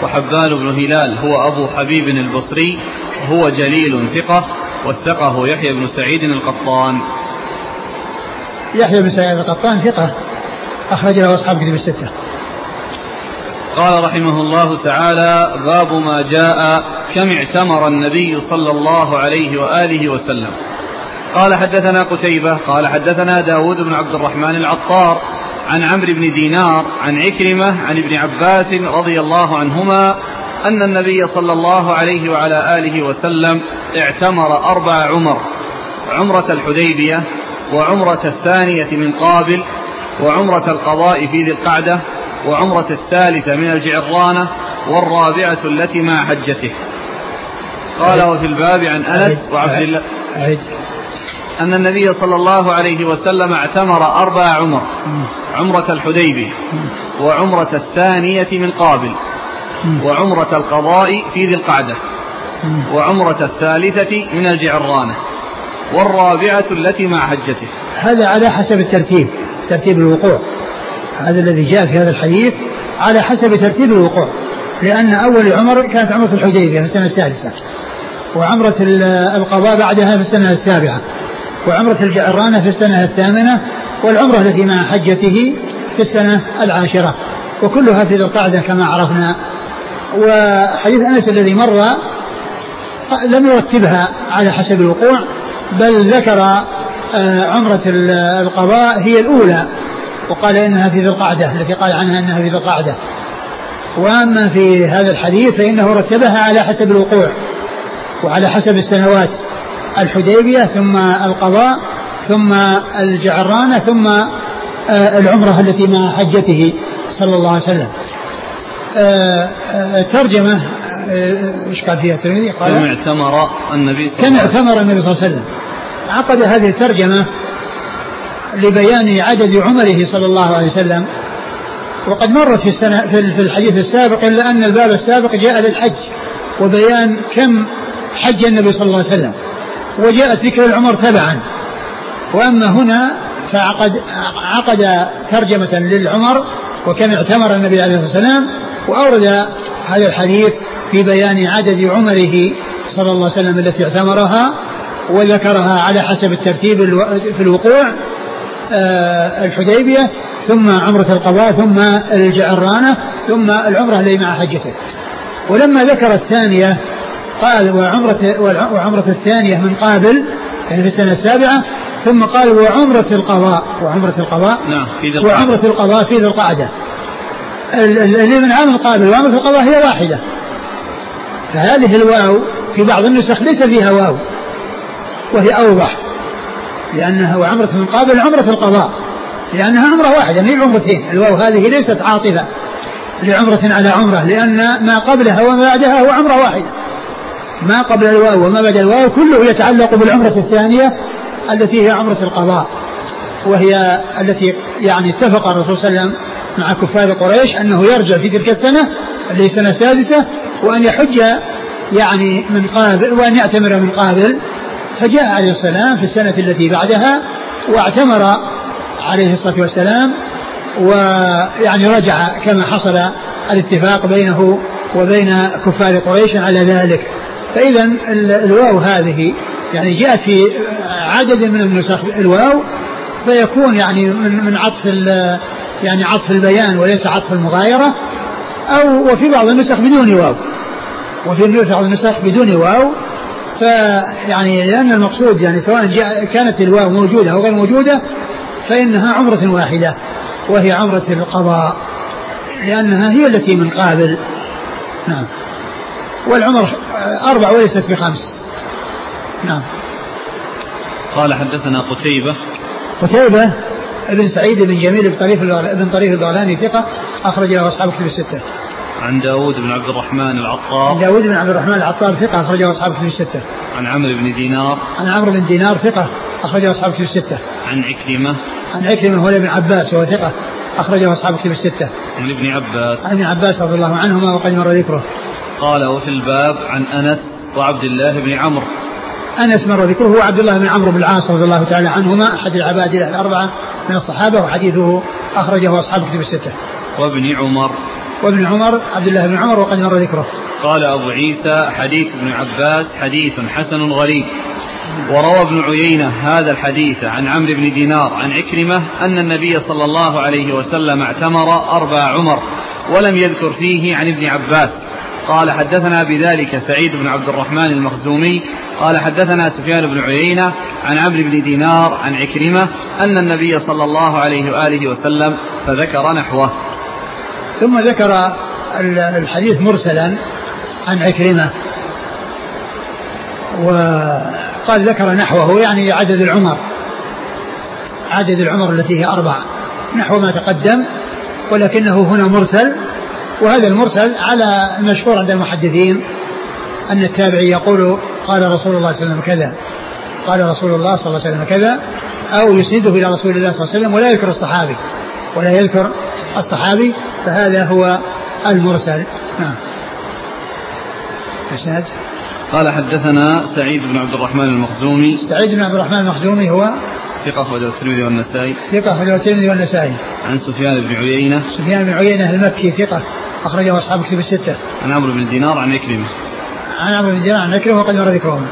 وحبان بن هلال هو أبو حبيب البصري هو جليل ثقة، وثقه يحيى بن سعيد القطان. يحيى بن سعيد القطان ثقة أخرج له أصحاب كتب الستة. قال رحمه الله تعالى: باب ما جاء كم اعتمر النبي صلى الله عليه وآله وسلم. قال حدثنا قتيبة قال حدثنا داود بن عبد الرحمن العطار عن عمرو بن دينار عن عكرمة عن ابن عباس رضي الله عنهما أن النبي صلى الله عليه وعلى آله وسلم اعتمر أربع عمر: عمرة الحديبية، وعمرة الثانية من قابل، وعمرة القضاء في ذي القعدة، وعمرة الثالثة من الجعرانة، والرابعة التي مع حجته. قال: وفي الباب عن أنس وعبد الله أن النبي صلى الله عليه وسلم اعتمر أربع عمر: عمرة الحديبية، وعمرة الثانية من قابل، وعمرة القضاء في ذي القعدة، وعمرة الثالثة من الجعرانة، والرابعة التي مع حجته. هذا على حسب الترتيب، ترتيب الوقوع. هذا الذي جاء في هذا الحديث على حسب ترتيب الوقوع، لأن أول العمر كانت عمرة الحديبية في السنة السادسة، وعمرة القضاء بعدها في السنة السابعة، وعمرة الجعرانة في السنة الثامنة، والعمرة التي مع حجته في السنة العاشرة، وكلها في ذي القعدة كما عرفنا. وحديث أنس الذي مر لم يرتبها على حسب الوقوع، بل ذكر عمرة القضاء هي الأولى وقال إنها في ذي القعدة، التي قال عنها إنها في ذي القعدة. وأما في هذا الحديث فإنه رتبها على حسب الوقوع وعلى حسب السنوات: الحديبية، ثم القضاء، ثم الجعرانة، ثم العمرة التي مع حجته صلى الله عليه وسلم. الترجمة ايش قال فيها الترمذي؟ قال: كم اعتمر النبي صلى كم اعتمر النبي صلى الله عليه وسلم. عقد هذه الترجمة لبيان عدد عمره صلى الله عليه وسلم، وقد مرت في السنة في الحديث السابق، إلا أن الباب السابق جاء للحج وبيان كم حج النبي صلى الله عليه وسلم، وجاءت ذكر العمر تبعا. وأما هنا فعقد عقد ترجمة للعمر وكم اعتمر النبي عليه الصلاة والسلام، وأورد هذا الحديث في بيان عدد عمره صلى الله عليه وسلم التي اعتمرها، وذكرها على حسب الترتيب في الوقوع: الحديبية، ثم عمرة القضاء، ثم الجعرانة، ثم العمرة التي مع حجته. ولما ذكر الثانية قال: وعمرة, وعمرة الثانية من قابل، يعني في السنة السابعة، ثم قال: وعمرة القضاء، وعمرة القضاء نعم في وعمرة القضاء في ذي القعدة. اللي من عام القابل وعمرة القضاء هي واحدة، فهذه الواو في بعض النسخ ليس فيها واو، وهي أوضح، لأنها وعمرة من قابل عمرة القضاء، لأنها عمرة واحدة من عمرتين. الواو هذه ليست عاطفة لعمرة على عمرة، لأن ما قبلها وما بعدها هو عمرة واحدة. ما قبل الواو وما بعد الواو كله يتعلق بالعمرة الثانية التي هي عمرة القضاء، وهي التي يعني اتفق الرسول صلى الله عليه وسلم مع كفار قريش أنه يرجع في تلك السنة اللي هي السنة السادسة، وأن يحج يعني من قابل، وأن يعتمر من قابل. فجاء عليه السلام في السنة التي بعدها واعتمر عليه الصلاة والسلام، ويعني رجع كما حصل الاتفاق بينه وبين كفار قريش على ذلك. فإذا الواو هذه يعني جاءت في عدد من النسخ الواو، فيكون يعني من من عطف يعني عطف البيان وليس عطف المغايرة، أو وفي بعض النسخ بدون واو، وفي بعض النسخ بدون واو. فيعني لأن المقصود يعني سواء كانت الواو موجودة أو غير موجودة فإنها عمرة واحدة، وهي عمرة القضاء، لأنها هي التي من قابل. نعم. والعمر أربع وليست بخمس. نعم. قال: حدثنا قتيبة قتيبة ابن سعيد بن جميل بن طريف بن طريف البغلاني ثقة أخرج له أصحاب كتب الستة. عن داود بن عبد الرحمن العطار داود بن عبد الرحمن العطار ثقة أخرجه أصحاب كتب الستة. عن عمرو بن دينار عن عمرو بن دينار ثقة أخرجه أصحاب كتب الستة. عن عكرمة عن عكرمة هو ابن عباس وهو ثقة أخرجه أصحاب كتب الستة. عن ابن عباس عن ابن عباس رضي الله عنهما وقد مر ذكره. قال: وفي الباب عن أنس وعبد الله بن عمرو. أنس مر ذكره هو عبد الله بن عمرو بن العاص رضي الله تعالى عنهما، أحد العباد الأربعة من الصحابة، وحديثه أخرجه أصحاب كتب الستة. وابن عمر وابن عمر عبد الله بن عمر وقد مر ذكره. قال أبو عيسى حديث ابن عباس حديث حسن غريب. وروى ابن عيينة هذا الحديث عن عمرو بن دينار عن عكرمة أن النبي صلى الله عليه وسلم اعتمر أربع عمر ولم يذكر فيه عن ابن عباس. قال حدثنا بذلك سعيد بن عبد الرحمن المخزومي قال حدثنا سفيان بن عيينة عن عمرو بن دينار عن عكرمة أن النبي صلى الله عليه وآله وسلم فذكر نحوه. ثم ذكر الحديث مرسلا عن عكرمة وقال ذكر نحوه يعني عدد العمر عدد العمر التي هي أربع نحو ما تقدم، ولكنه هنا مرسل، وهذا المرسل على المشهور عند المحدثين أن التابعي يقول قال رسول الله صلى الله عليه وسلم كذا، قال رسول الله صلى الله عليه وسلم كذا، أو يسنده إلى رسول الله صلى الله عليه وسلم ولا يذكر الصحابي ولا يذكر الصحابي، فهذا هو المرسل. نعم. إسناد. قال حدثنا سعيد بن عبد الرحمن المخزومي. سعيد بن عبد الرحمن المخزومي هو ثقة أخرجه الترمذي والنسائي. ثقة أخرجه الترمذي والنسائي. عن سفيان بن عيينة. سفيان بن عيينة المكي ثقة أخرجه أصحاب الكتب الستة. عن عمرو بن دينار عن عكرمة. عن عمرو بن دينار عن عكرمة وقد مر ذكرهم.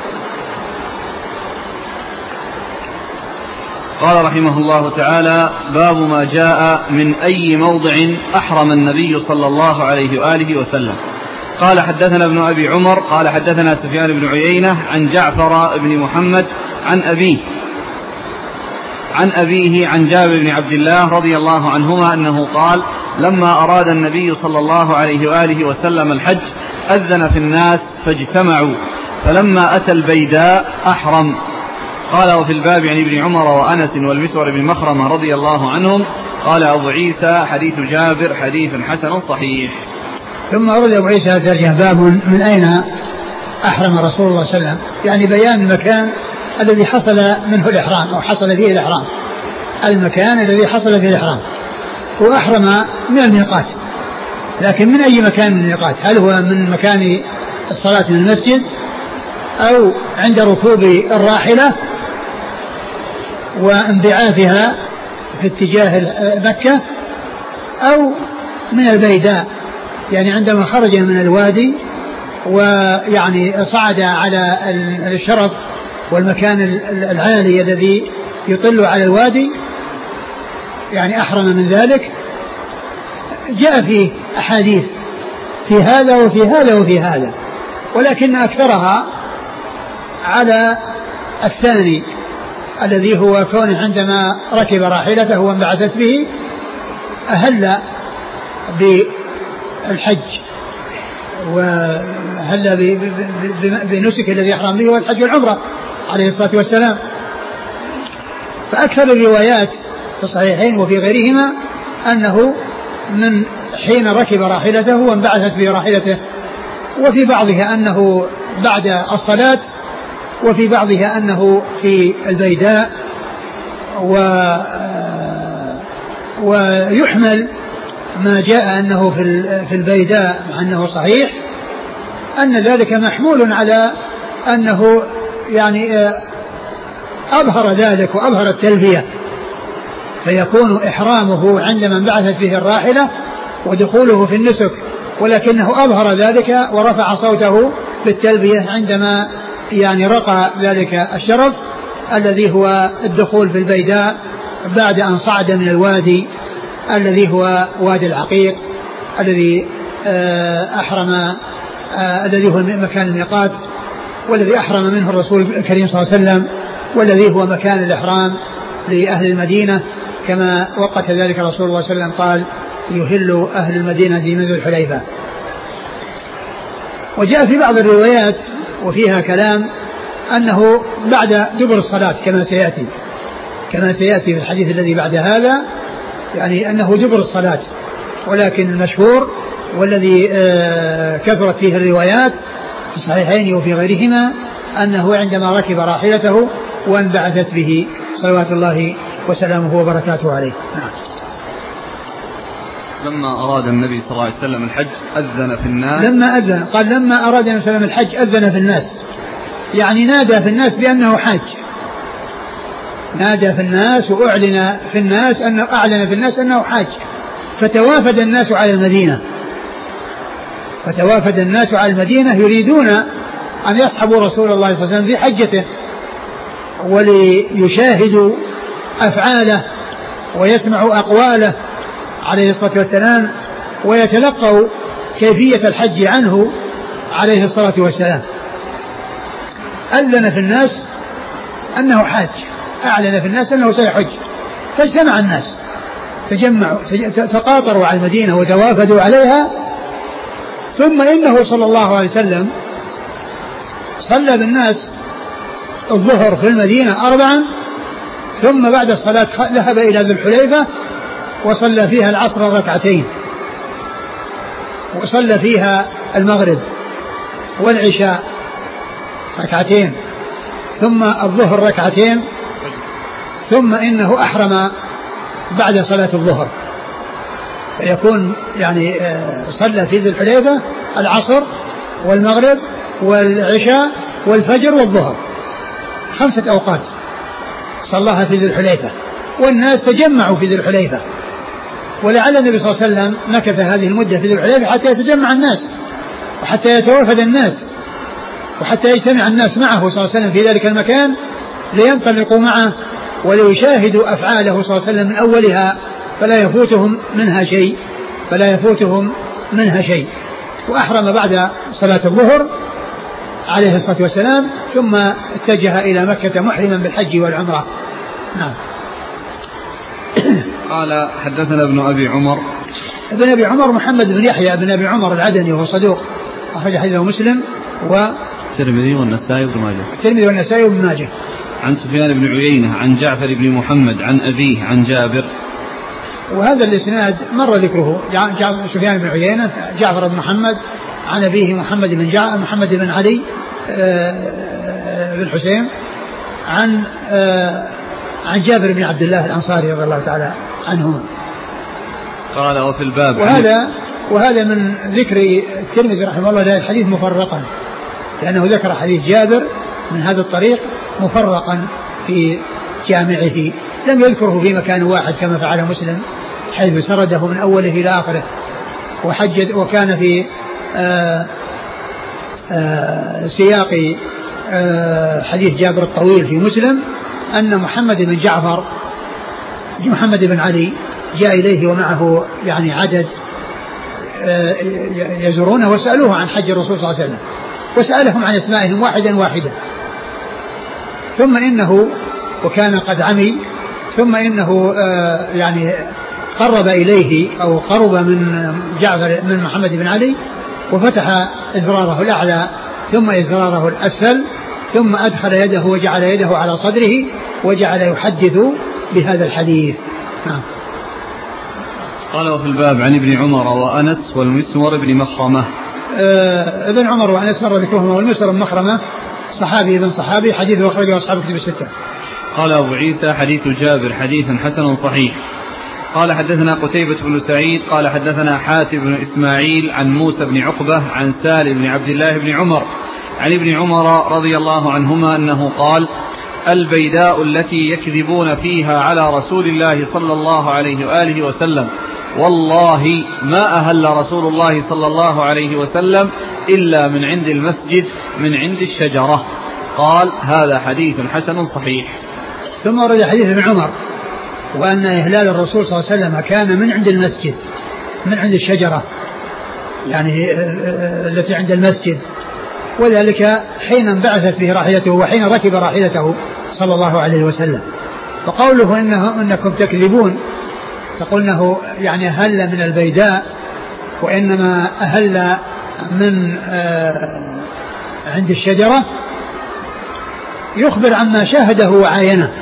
قال رحمه الله تعالى: باب ما جاء من أي موضع أحرم النبي صلى الله عليه وآله وسلم. قال حدثنا ابن أبي عمر قال حدثنا سفيان بن عيينة عن جعفر بن محمد عن أبيه عن أبيه عن جابر بن عبد الله رضي الله عنهما أنه قال: لما أراد النبي صلى الله عليه وآله وسلم الحج أذن في الناس فاجتمعوا، فلما أتى البيداء أحرم. قال: وفي الباب عن ابن عمر وأنس والمسور بن مخرمة رضي الله عنهم. قال أبو عيسى: حديث جابر حديث حسن صحيح. ثم أورد أبو عيسى الترجمة باب من أين أحرم رسول الله صلى الله عليه وسلم، يعني بيان المكان الذي حصل منه الإحرام أو حصل فيه الإحرام، المكان الذي حصل فيه الإحرام. وأحرم من الميقات، لكن من أي مكان من الميقات؟ هل هو من مكان الصلاة من المسجد، أو عند ركوب الراحلة وانبعاثها في اتجاه مكة، أو من البيداء، يعني عندما خرج من الوادي ويعني صعد على الشرف والمكان العالي الذي يطل على الوادي، يعني أحرم من ذلك. جاء فيه أحاديث في هذا وفي هذا وفي هذا، ولكن أكثرها على الثاني الذي هو كونه عندما ركب راحلته وانبعثت به أهل بالحج وهل بنسك الذي أحرم به والحج والعمرة عليه الصلاة والسلام. فأكثر الروايات في الصحيحين وفي غيرهما أنه من حين ركب راحلته وانبعثت به راحلته، وفي بعضها أنه بعد الصلاة، وفي بعضها أنه في البيداء. و ويحمل ما جاء أنه في البيداء مع أنه صحيح، أن ذلك محمول على أنه يعني أظهر ذلك وأظهر التلبية، فيكون إحرامه عندما انبعثت به الراحلة ودخوله في النسك، ولكنه أظهر ذلك ورفع صوته بالتلبية عندما يعني رقى ذلك الشرف الذي هو الدخول في البيداء بعد أن صعد من الوادي الذي هو وادي العقيق الذي أحرم، الذي هو مكان الميقات، والذي أحرم منه الرسول الكريم صلى الله عليه وسلم، والذي هو مكان الإحرام لأهل المدينة، كما وقت ذلك رسول الله صلى الله عليه وسلم قال: يهل أهل المدينة في ذي الحليفة. وجاء في بعض الروايات وفيها كلام أنه بعد دبر الصلاة كما سيأتي كما سيأتي في الحديث الذي بعد هذا، يعني أنه دبر الصلاة، ولكن المشهور والذي كثرت فيه الروايات في الصحيحين وفي غيرهما أنه عندما ركب راحلته وانبعثت به صلوات الله وسلامه وبركاته عليه. نعم. لما أراد النبي صلى الله عليه وسلم الحج أذن في الناس. لما أذن قال لما أراد النبي صلى الله عليه وسلم الحج أذن في الناس، يعني نادى في الناس بأنه حج، نادى في الناس وأعلن في الناس أنه أعلن في الناس أنه حج، فتوافد الناس على المدينة فتوافد الناس على المدينة يريدون أن يصحبوا رسول الله صلى الله عليه وسلم في حجته وليشاهدوا أفعاله ويسمعوا أقواله عليه الصلاة والسلام ويتلقوا كيفية الحج عنه عليه الصلاة والسلام. أذن في الناس أنه حاج، أعلن في الناس أنه سيحج، فاجتمع الناس، تجمعوا تقاطروا على المدينة وتوافدوا عليها. ثم إنه صلى الله عليه وسلم صلى بالناس الظهر في المدينة أربعا، ثم بعد الصلاة ذهب إلى ذي الحليفة وصلى فيها العصر ركعتين، وصلى فيها المغرب والعشاء ركعتين، ثم الظهر ركعتين، ثم إنه أحرم بعد صلاة الظهر، فيكون يعني صلى في ذي الحليفة العصر والمغرب والعشاء والفجر والظهر، خمسة أوقات صلاها في ذي الحليفة، والناس تجمعوا في ذي الحليفة، ولعل النبي صلى الله عليه وسلم مكث هذه المدة في ذي الحليفة حتى يتجمع الناس وحتى يتوافد الناس وحتى يجتمع الناس معه صلى الله عليه وسلم في ذلك المكان لينطلقوا معه وليشاهدوا أفعاله صلى الله عليه وسلم من أولها فلا يفوتهم منها شيء فلا يفوتهم منها شيء. وأحرم بعد صلاة الظهر عليه الصلاة والسلام، ثم اتجه إلى مكة محرما بالحج والعمرة. نعم. قال حدثنا ابن أبي عمر. ابن أبي عمر محمد بن يحيى بن أبي عمر العدني وهو صدوق أخرج حديثه مسلم و الترمذي والنسائي وابن ماجه. الترمذي والنسائي وابن ماجه. عن سفيان بن عيينة عن جعفر بن محمد عن أبيه عن جابر. وهذا الإسناد مر ذكره، سفيان بن عيينة جعفر بن محمد عن أبيه محمد بن جعفر محمد بن علي بن حسين عن عن جابر بن عبد الله الأنصاري رضي الله تعالى عنهما. قال وفي الباب. وهذا وهذا من ذكر الترمذي رحمه الله لهذا الحديث مفرقا، لأنه ذكر حديث جابر من هذا الطريق مفرقا في جامعه، لم يذكره في مكان واحد كما فعل مسلم حيث سرده من أوله إلى آخره، وحجد وكان في آآ آآ سياق حديث جابر الطويل في مسلم أن محمد بن جعفر محمد بن علي جاء إليه ومعه يعني عدد يزورونه وسألوه عن حج الرسول صلى الله عليه وسلم، وسألهم عن أسمائهم واحدا واحدا، ثم إنه وكان قد عمي، ثم إنه يعني قرب إليه أو قرب من جعفر من محمد بن علي وفتح إزراره الأعلى ثم إزراره الأسفل، ثم أدخل يده وجعل يده على صدره وجعل يحدث بهذا الحديث. نعم. قال وفي الباب عن ابن عمر وأنس والمسور بن مخرمة. آه ابن عمر وأنس مر ذكرهما، والمسور بن مخرمة صحابي ابن صحابي، حديثه أخرجه أصحاب كتب الستة. قال أبو عيسى حديث جابر حديث حسن صحيح. قال حدثنا قتيبة بن سعيد قال حدثنا حاتم بن إسماعيل عن موسى بن عقبة عن سالم بن عبد الله بن عمر عن ابن عمر رضي الله عنهما أنه قال: البيداء التي يكذبون فيها على رسول الله صلى الله عليه وآله وسلم والله ما أهل رسول الله صلى الله عليه وسلم إلا من عند المسجد من عند الشجرة. قال: هذا حديث حسن صحيح. ثم ورد حديث ابن عمر وأن إهلال الرسول صلى الله عليه وسلم كان من عند المسجد من عند الشجرة يعني التي عند المسجد، وذلك حين انبعثت به راحلته وحين ركب راحلته صلى الله عليه وسلم. وقوله إنه إنكم تكذبون تقولنه يعني أهل من البيداء، وإنما أهل من عند الشجرة، يخبر عما شاهده وعاينه،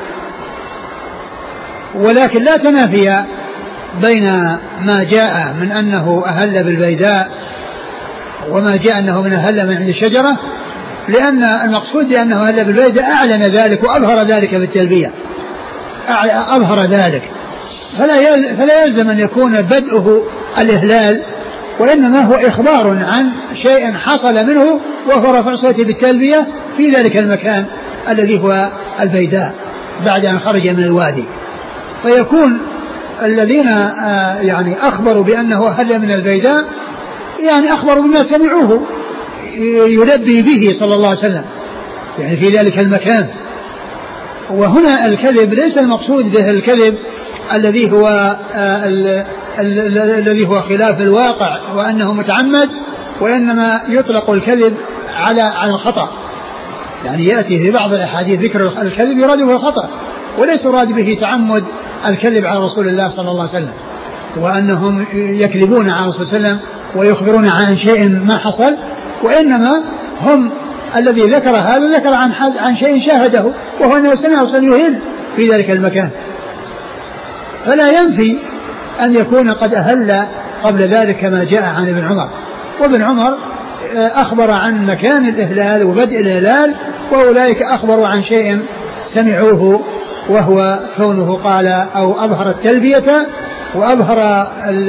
ولكن لا تنافي بين ما جاء من أنه أهل بالبيداء وما جاء أنه من أهل من عند الشجرة، لأن المقصود بأنه أهل بالبيداء أعلن ذلك وأظهر ذلك بالتلبية، أظهر ذلك، فلا فلا يلزم أن يكون بدءه الإهلال، وإنما هو إخبار عن شيء حصل منه وهو رفع صوته بالتلبية في ذلك المكان الذي هو البيداء بعد أن خرج من الوادي. فيكون الذين يعني أخبروا بأنه أهل من البيداء يعني أخبروا بما سمعوه يلبي به صلى الله عليه وسلم يعني في ذلك المكان. وهنا الكذب ليس المقصود به الكذب الذي هو الذي هو خلاف الواقع وأنه متعمد، وإنما يطلق الكذب على على الخطأ. يعني يأتي في بعض الأحاديث ذكر الكذب يراد به الخطأ، وليس يراد به تعمد الكذب على رسول الله صلى الله عليه وسلم، وأنهم يكذبون على رسول الله صلى الله عليه وسلم ويخبرون عن شيء ما حصل، وإنما هم الذي ذكر هذا ذكر عن عن شيء شاهده، وهو أنه سمع رسول يهل في ذلك المكان، فلا ينفي أن يكون قد أهل قبل ذلك كما جاء عن ابن عمر. وابن عمر أخبر عن مكان الإهلال وبدء الإهلال، وأولئك أخبروا عن شيء سمعوه، وهو كونه قال أو أظهر التلبية وأظهر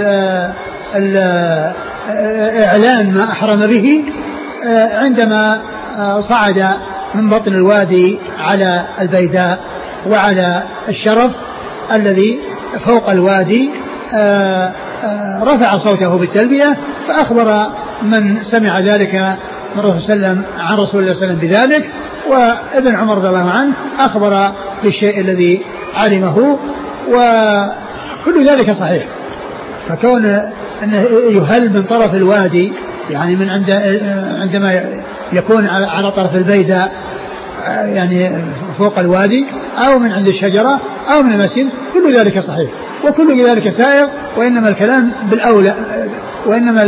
الإعلان ما أحرم به عندما صعد من بطن الوادي على البيداء وعلى الشرف الذي فوق الوادي، رفع صوته بالتلبية، فأخبر من سمع ذلك من رسول الله عن رسول الله صلى الله عليه وسلم بذلك. وابن عمر رضي الله عنه أخبر بالشيء الذي علمه، وكل ذلك صحيح. فكون أنه يهل من طرف الوادي يعني من عند عندما يكون على طرف البيداء يعني فوق الوادي أو من عند الشجرة أو من المسجد، كل ذلك صحيح وكل ذلك سائغ، وإنما الكلام بالأولى، وإنما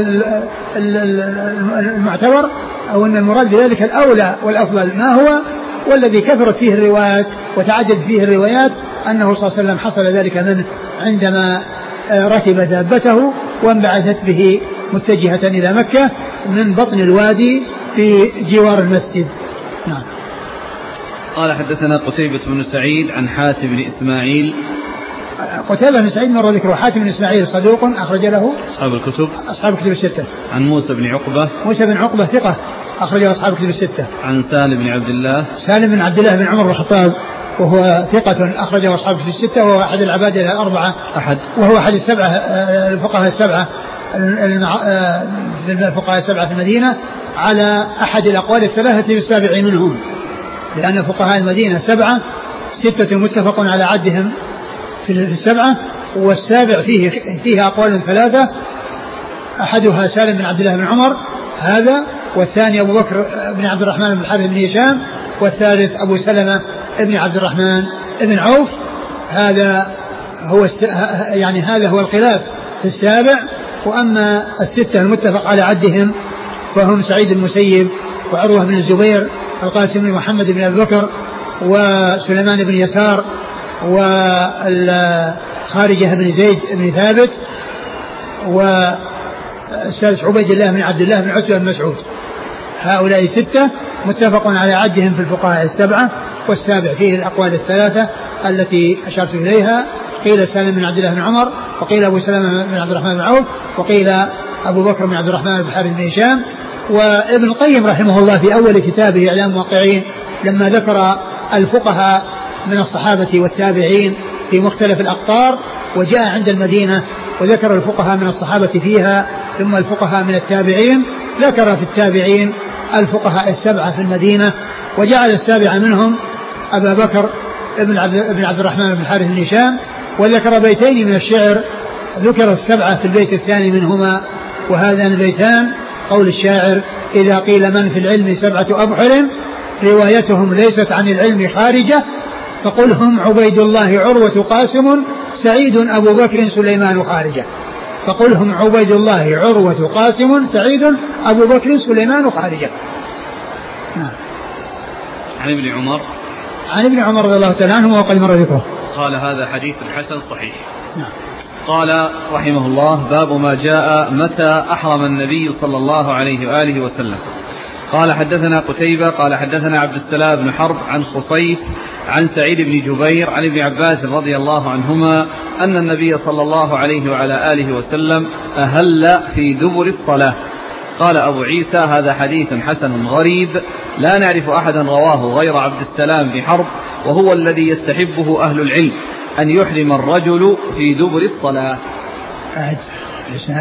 المعتبر أو أن المراد بذلك الأولى والأفضل ما هو، والذي كثرت فيه الروايات وتعدد فيه الروايات أنه صلى الله عليه وسلم حصل ذلك منه عندما ركب دابته وانبعثت به متجهة إلى مكة من بطن الوادي في جوار المسجد. نعم. قال حدثنا قتيبة بن سعيد عن حاتم بن إسماعيل. قتيبة بن سعيد مر ذكره. حاتم بن إسماعيل صدوق أخرج له أصحاب الكتب أصحاب الكتب الستة. عن موسى بن عقبة موسى بن عقبة ثقة أخرج له أصحاب الكتب الستة. عن سالم بن عبد الله سالم بن عبد الله بن عمر بن الخطاب وهو ثقة أخرجه أصحاب الكتب الستة، وهو أحد العباد الأربعة أحد وهو أحد السبعة الفقهاء السبعة الفقهاء السبعة في المدينة على أحد الأقوال الثلاثة في السابع منهم، لأن فقهاء المدينة سبعة، ستة متفق على عدهم في السبعة، والسابع فيه فيه أقوال ثلاثة، أحدها سالم بن عبد الله بن عمر هذا، والثاني أبو بكر بن عبد الرحمن بن الحارث بن هشام، والثالث أبو سلمة بن عبد الرحمن بن عوف. هذا هو يعني هذا هو الخلاف في السابع. وأما الستة المتفق على عدهم فهم سعيد المسيب وعروة بن الزبير القاسم بن محمد بن أبي بكر وسليمان بن يسار وخارجة بن زيد بن ثابت والسادس عبيد الله بن عبد الله بن عتبة بن مسعود. هؤلاء ستة متفق على عدهم في الفقهاء السبعة، والسابع فيه الأقوال الثلاثة التي أشرت إليها، قيل سالم بن عبد الله بن عمر، وقيل أبو سلمة بن عبد الرحمن بن عوف، وقيل أبو بكر بن عبد الرحمن بن حارث بن هشام. وابن القيم رحمه الله في أول كتابه إعلام الموقعين لما ذكر الفقهاء من الصحابة والتابعين في مختلف الأقطار وجاء عند المدينة وذكر الفقهاء من الصحابة فيها ثم الفقهاء من التابعين، ذكر في التابعين الفقهاء السبعة في المدينة، وجعل السابع منهم أبا بكر ابن عبد الرحمن بن حارث بن هشام، وذكر بيتين من الشعر ذكر السبعة في البيت الثاني منهما، وهذان البيتان قول الشاعر: إذا قيل من في العلم سبعة أبحر روايتهم ليست عن العلم خارجة، فقل هم عبيد الله عروة قاسم سعيد أبو بكر سليمان خارجة. فقل هم عبيد الله عروة قاسم سعيد أبو بكر سليمان خارجة. نعم. عن ابن عمر عن ابن عمر رضي الله تعالى عنه وقد مر ذكره قال: هذا حديث حسن صحيح. نعم. قال رحمه الله: باب ما جاء متى أحرم النبي صلى الله عليه وآله وسلم. قال: حدثنا قتيبة قال حدثنا عبد السلام بن حرب عن خصيف عن سعيد بن جبير عن ابن عباس رضي الله عنهما أن النبي صلى الله عليه وعلى آله وسلم أهل في دبر الصلاة. قال أبو عيسى: هذا حديث حسن غريب لا نعرف أحدا رواه غير عبد السلام بن حرب، وهو الذي يستحبه أهل العلم أن يحرم الرجل في دبر الصلاة.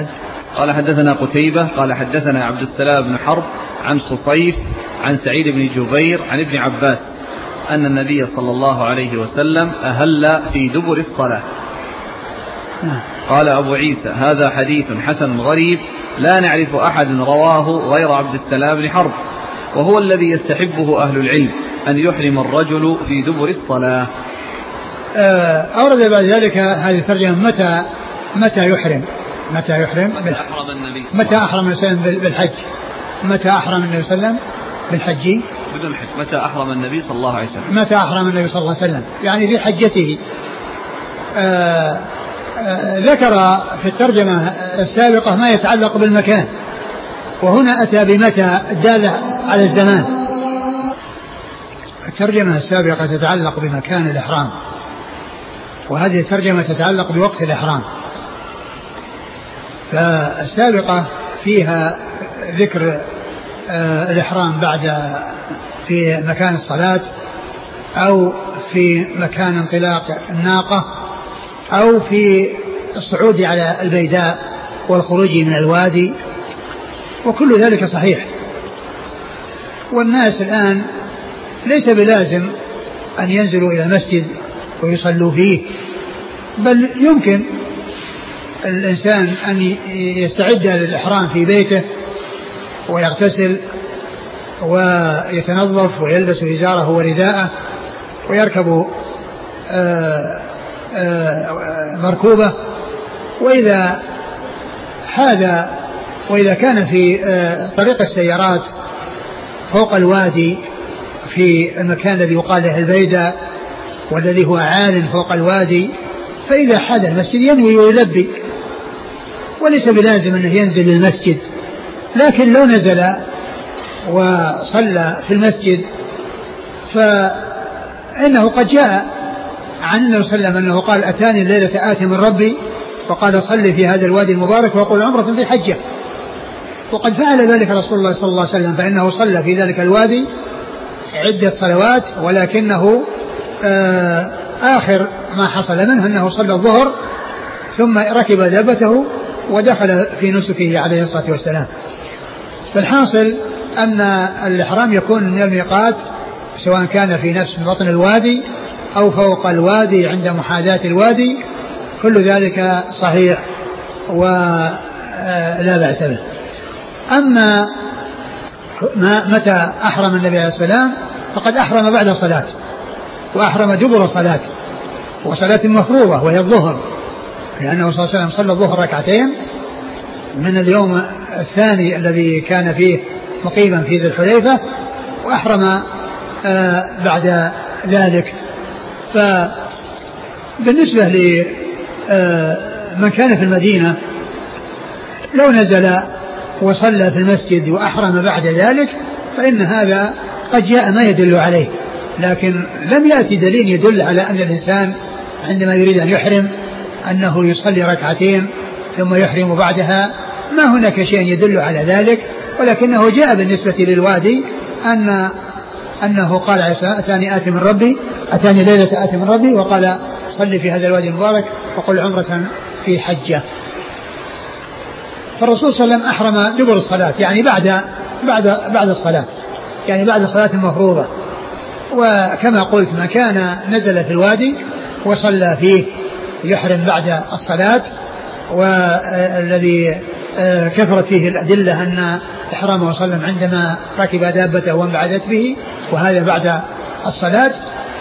قال حدثنا قتيبة قال حدثنا عبد السلام بن حرب عن خصيف عن سعيد بن جبير عن ابن عباس أن النبي صلى الله عليه وسلم أهل في دبر الصلاة. قال أبو عيسى هذا حديث حسن غريب لا نعرف أحد رواه غير عبد السلام بن حرب، وهو الذي يستحبه أهل العلم أن يحرم الرجل في دبر الصلاة. أورد بعد ذلك هذه الترجمة متى متى يحرم متى يحرم متى أحرم النبي متى أحرم النبي صلى الله عليه وسلم بالحج متى أحرم النبي صلى الله عليه وسلم بالحج بدون حج متى أحرم النبي صلى الله عليه وسلم متى أحرم النبي صلى الله عليه وسلم يعني في حجته. آآ آآ ذكر في الترجمة السابقة ما يتعلق بالمكان، وهنا أتى بمتى الدالة على الزمان. الترجمة السابقة تتعلق بمكان الإحرام، وهذه الترجمة تتعلق بوقت الإحرام. فالسابقة فيها ذكر آه الإحرام بعد في مكان الصلاة أو في مكان انطلاق الناقة أو في الصعود على البيداء والخروج من الوادي، وكل ذلك صحيح. والناس الآن ليس بلازم أن ينزلوا إلى مسجد ويصلوا فيه، بل يمكن الإنسان أن يستعد للإحرام في بيته ويغتسل ويتنظف ويلبس إزاره ورداءه ويركب آآ آآ مركوبة، وإذا هذا وإذا كان في طريق السيارات فوق الوادي في المكان الذي يقال له البيداء والذي هو عال فوق الوادي، فإذا حاد المسجد ينوي ويلبي، وليس بلازم أنه ينزل للمسجد. لكن لو نزل وصلى في المسجد فإنه قد جاء عن النبي صلى الله عليه وسلم أنه قال أتاني الليلة آت من ربي وقال صلي في هذا الوادي المبارك وقل عمرة في حجة، وقد فعل ذلك رسول الله صلى الله عليه وسلم، فإنه صلى في ذلك الوادي عدة صلوات، ولكنه آه آخر ما حصل منه أنه صلى الظهر ثم ركب دابته ودخل في نسكه عليه الصلاة والسلام. فالحاصل أن الإحرام يكون من الميقات سواء كان في نفس بطن الوادي أو فوق الوادي عند محاذاة الوادي، كل ذلك صحيح ولا بأس به. أما متى أحرم النبي عليه السلام فقد أحرم بعد صلاة، وأحرم دبر صلاة وصلاة مفروضة وهي الظهر، لأنه صلى الله عليه وسلم صلى الظهر ركعتين من اليوم الثاني الذي كان فيه مقيما في ذي الحليفة، وأحرم آه بعد ذلك. فبالنسبة لمن كان في المدينة لو نزل وصلى في المسجد وأحرم بعد ذلك فإن هذا قد جاء ما يدل عليه، لكن لم يأتي دليل يدل على أن الإنسان عندما يريد أن يحرم أنه يصلي ركعتين ثم يحرم بعدها، ما هناك شيء يدل على ذلك، ولكنه جاء بالنسبة للوادي أن أنه قال عليه السلام أتاني آتي من ربي أتاني ليلة آتي من ربي وقال صلي في هذا الوادي المبارك وقل عمرة في حجة. فالرسول صلى الله عليه وسلم أحرم دبر الصلاة، يعني بعد بعد بعد الصلاة، يعني بعد الصلاة المفروضة. وكما قلت ما كان نزل في الوادي وصلى فيه يحرم بعد الصلاة، والذي كثرت فيه الأدلة أن إحرامه صلى الله عليه وسلم عندما ركب دابته وانبعدت به، وهذا بعد الصلاة.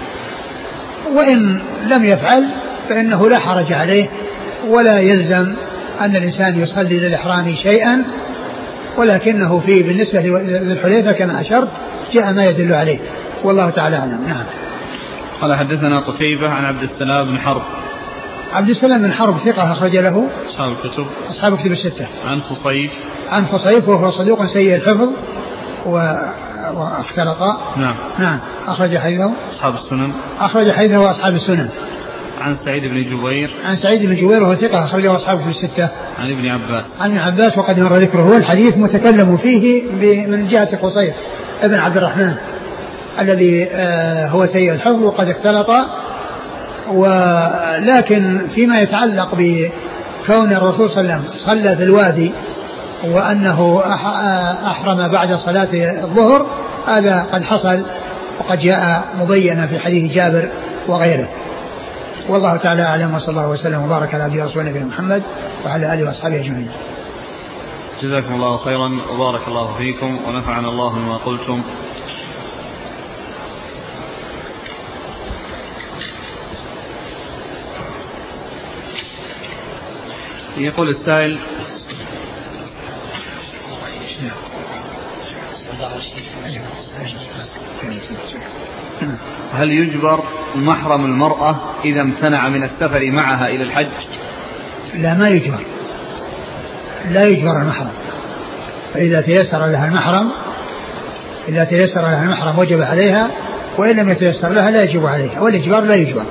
وإن لم يفعل فإنه لا حرج عليه ولا يلزم أن الإنسان يصلي للإحرام شيئا، ولكنه في بالنسبة للحليفة كما أشرت جاء ما يدل عليه، والله تعالى أعلم. نعم. قال حدثنا قتيبة عن عبد السلام بن حرب. عبد السلام بن حرب ثقة أخرج له أصحاب الكتب أصحاب الكتب الستة. عن خصيف عن خصيف وهو صدوق سيء الحفظ و... واختلط. نعم. نعم أخرج حديثه أصحاب السنن أخرج حديثه أصحاب السنن. عن سعيد بن جبير عن سعيد بن جبير وهو ثقة أخرجه أصحاب الكتب الستة. عن ابن عباس عن ابن عباس وقد مر ذكره. والحديث متكلم فيه من جهة خصيف ابن عبد الرحمن الذي هو سيء الحفظ وقد اختلط، ولكن فيما يتعلق بكونه كون الرسول صلى الله عليه وسلم صلى في الوادي وأنه أحرم بعد صلاة الظهر هذا قد حصل وقد جاء مبينا في حديث جابر وغيره. والله تعالى أعلم، وصلى الله وسلم وبارك على عبده ورسوله نبينا محمد وعلى آله وأصحابه أجمعين. جزاكم الله خيرا وبارك الله فيكم ونفعنا الله بما قلتم. يقول السائل: هل يجبر محرم المرأة إذا امتنع من السفر معها إلى الحج؟ لا، ما يجبر، لا يجبر المحرم. فإذا تيسر لها المحرم إذا تيسر لها المحرم وجب عليها، وإن لم يتيسر لها لا يجب عليها، والإجبار لا يجبر.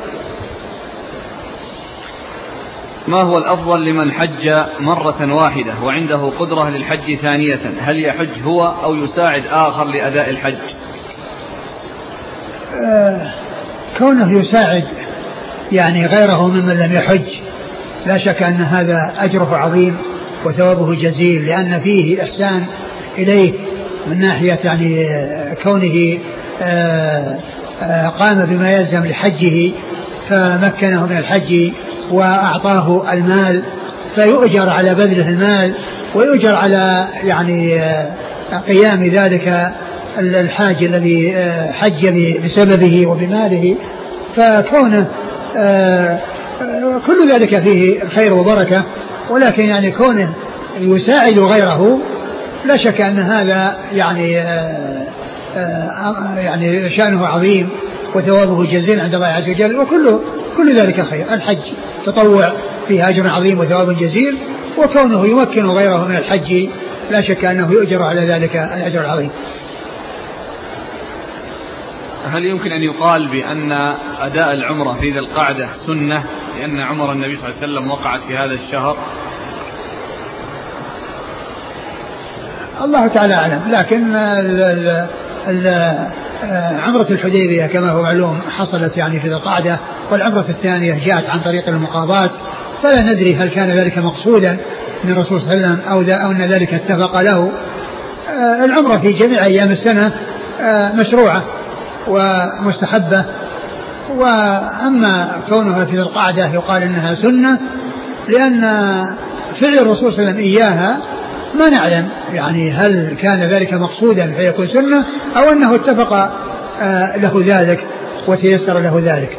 ما هو الأفضل لمن حج مرة واحدة وعنده قدرة للحج ثانية؟ هل يحج هو أو يساعد آخر لأداء الحج؟ آه كونه يساعد يعني غيره ممن لم يحج لا شك أن هذا أجره عظيم وثوابه جزيل، لأن فيه إحسان إليه من ناحية يعني كونه آه آه قام بما يلزم لحجه فمكنه من الحج وأعطاه المال، فيؤجر على بذله المال ويؤجر على يعني قيام ذلك الحاج الذي حج بسببه وبماله. فكونه كل ذلك فيه خير وبركة، ولكن يعني كونه يساعد غيره لا شك أن هذا يعني يعني شأنه عظيم وثوابه جزيل عند الله عز وجل، وكله كل ذلك خير. الحج تطوع فيه أجر عظيم وثواب جزيل، وكونه يمكن غيره من الحج لا شك أنه يؤجر على ذلك الأجر العظيم. هل يمكن أن يقال بأن أداء العمرة في ذي القعدة سنة لأن عمر النبي صلى الله عليه وسلم وقعت في هذا الشهر؟ الله تعالى أعلم، لكن ال ال ال عمرة الحديبية كما هو معلوم حصلت يعني في ذي القعدة، والعمرة الثانية جاءت عن طريق المقاضاة، فلا ندري هل كان ذلك مقصودا من الرسول صلى الله عليه وسلم أو, أو أن ذلك اتفق له. العمرة في جميع أيام السنة مشروعة ومستحبة، وأما كونها في ذي القعدة يقال إنها سنة لأن فعل الرسول صلى الله عليه وسلم إياها ما نعلم يعني هل كان ذلك مقصودا فيكون سنة أو أنه اتفق له ذلك وتيسر له ذلك.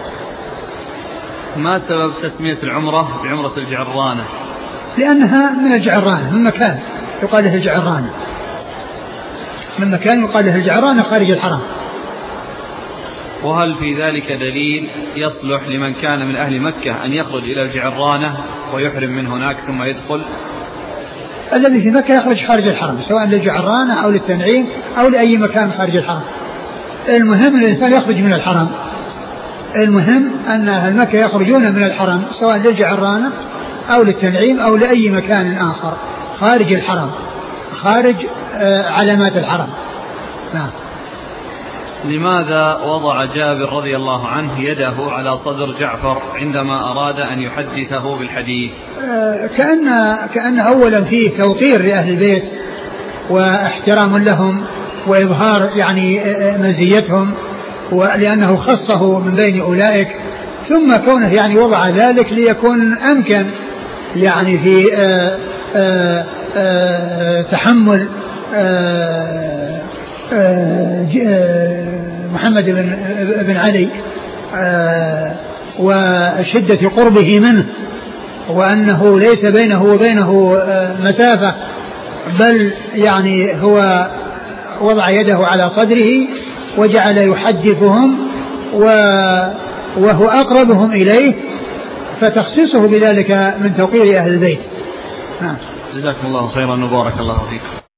ما سبب تسمية العمرة بعمرة الجعرانة؟ لأنها من الجعرانة، من مكان يقال له الجعرانة، من مكان يقال له الجعرانة خارج الحرم. وهل في ذلك دليل يصلح لمن كان من أهل مكة أن يخرج إلى الجعرانة ويحرم من هناك ثم يدخل؟ الذي في مكة يخرج خارج الحرم سواء للجعرانة أو للتنعيم أو لأي مكان خارج الحرم. المهم أن الإنسان يخرج من الحرم، المهم أن أهل مكة يخرجون من الحرم سواء للجعرانة أو للتنعيم أو لأي مكان آخر خارج الحرم، خارج علامات الحرم. نعم. لماذا وضع جابر رضي الله عنه يده على صدر جعفر عندما أراد أن يحدثه بالحديث؟ كأن, كأن أولا فيه توقير لأهل البيت واحترام لهم وإظهار يعني مزيتهم، ولأنه خصه من بين أولئك، ثم كونه يعني وضع ذلك ليكون أمكن يعني في آآ آآ آآ تحمل آآ آآ محمد بن, بن علي وشدة قربه منه، وأنه ليس بينه وبينه مسافة، بل يعني هو وضع يده على صدره وجعل يحدثهم وهو أقربهم إليه، فتخصيصه بذلك من توقير أهل البيت. جزاكم الله خيرا وبارك الله فيكم.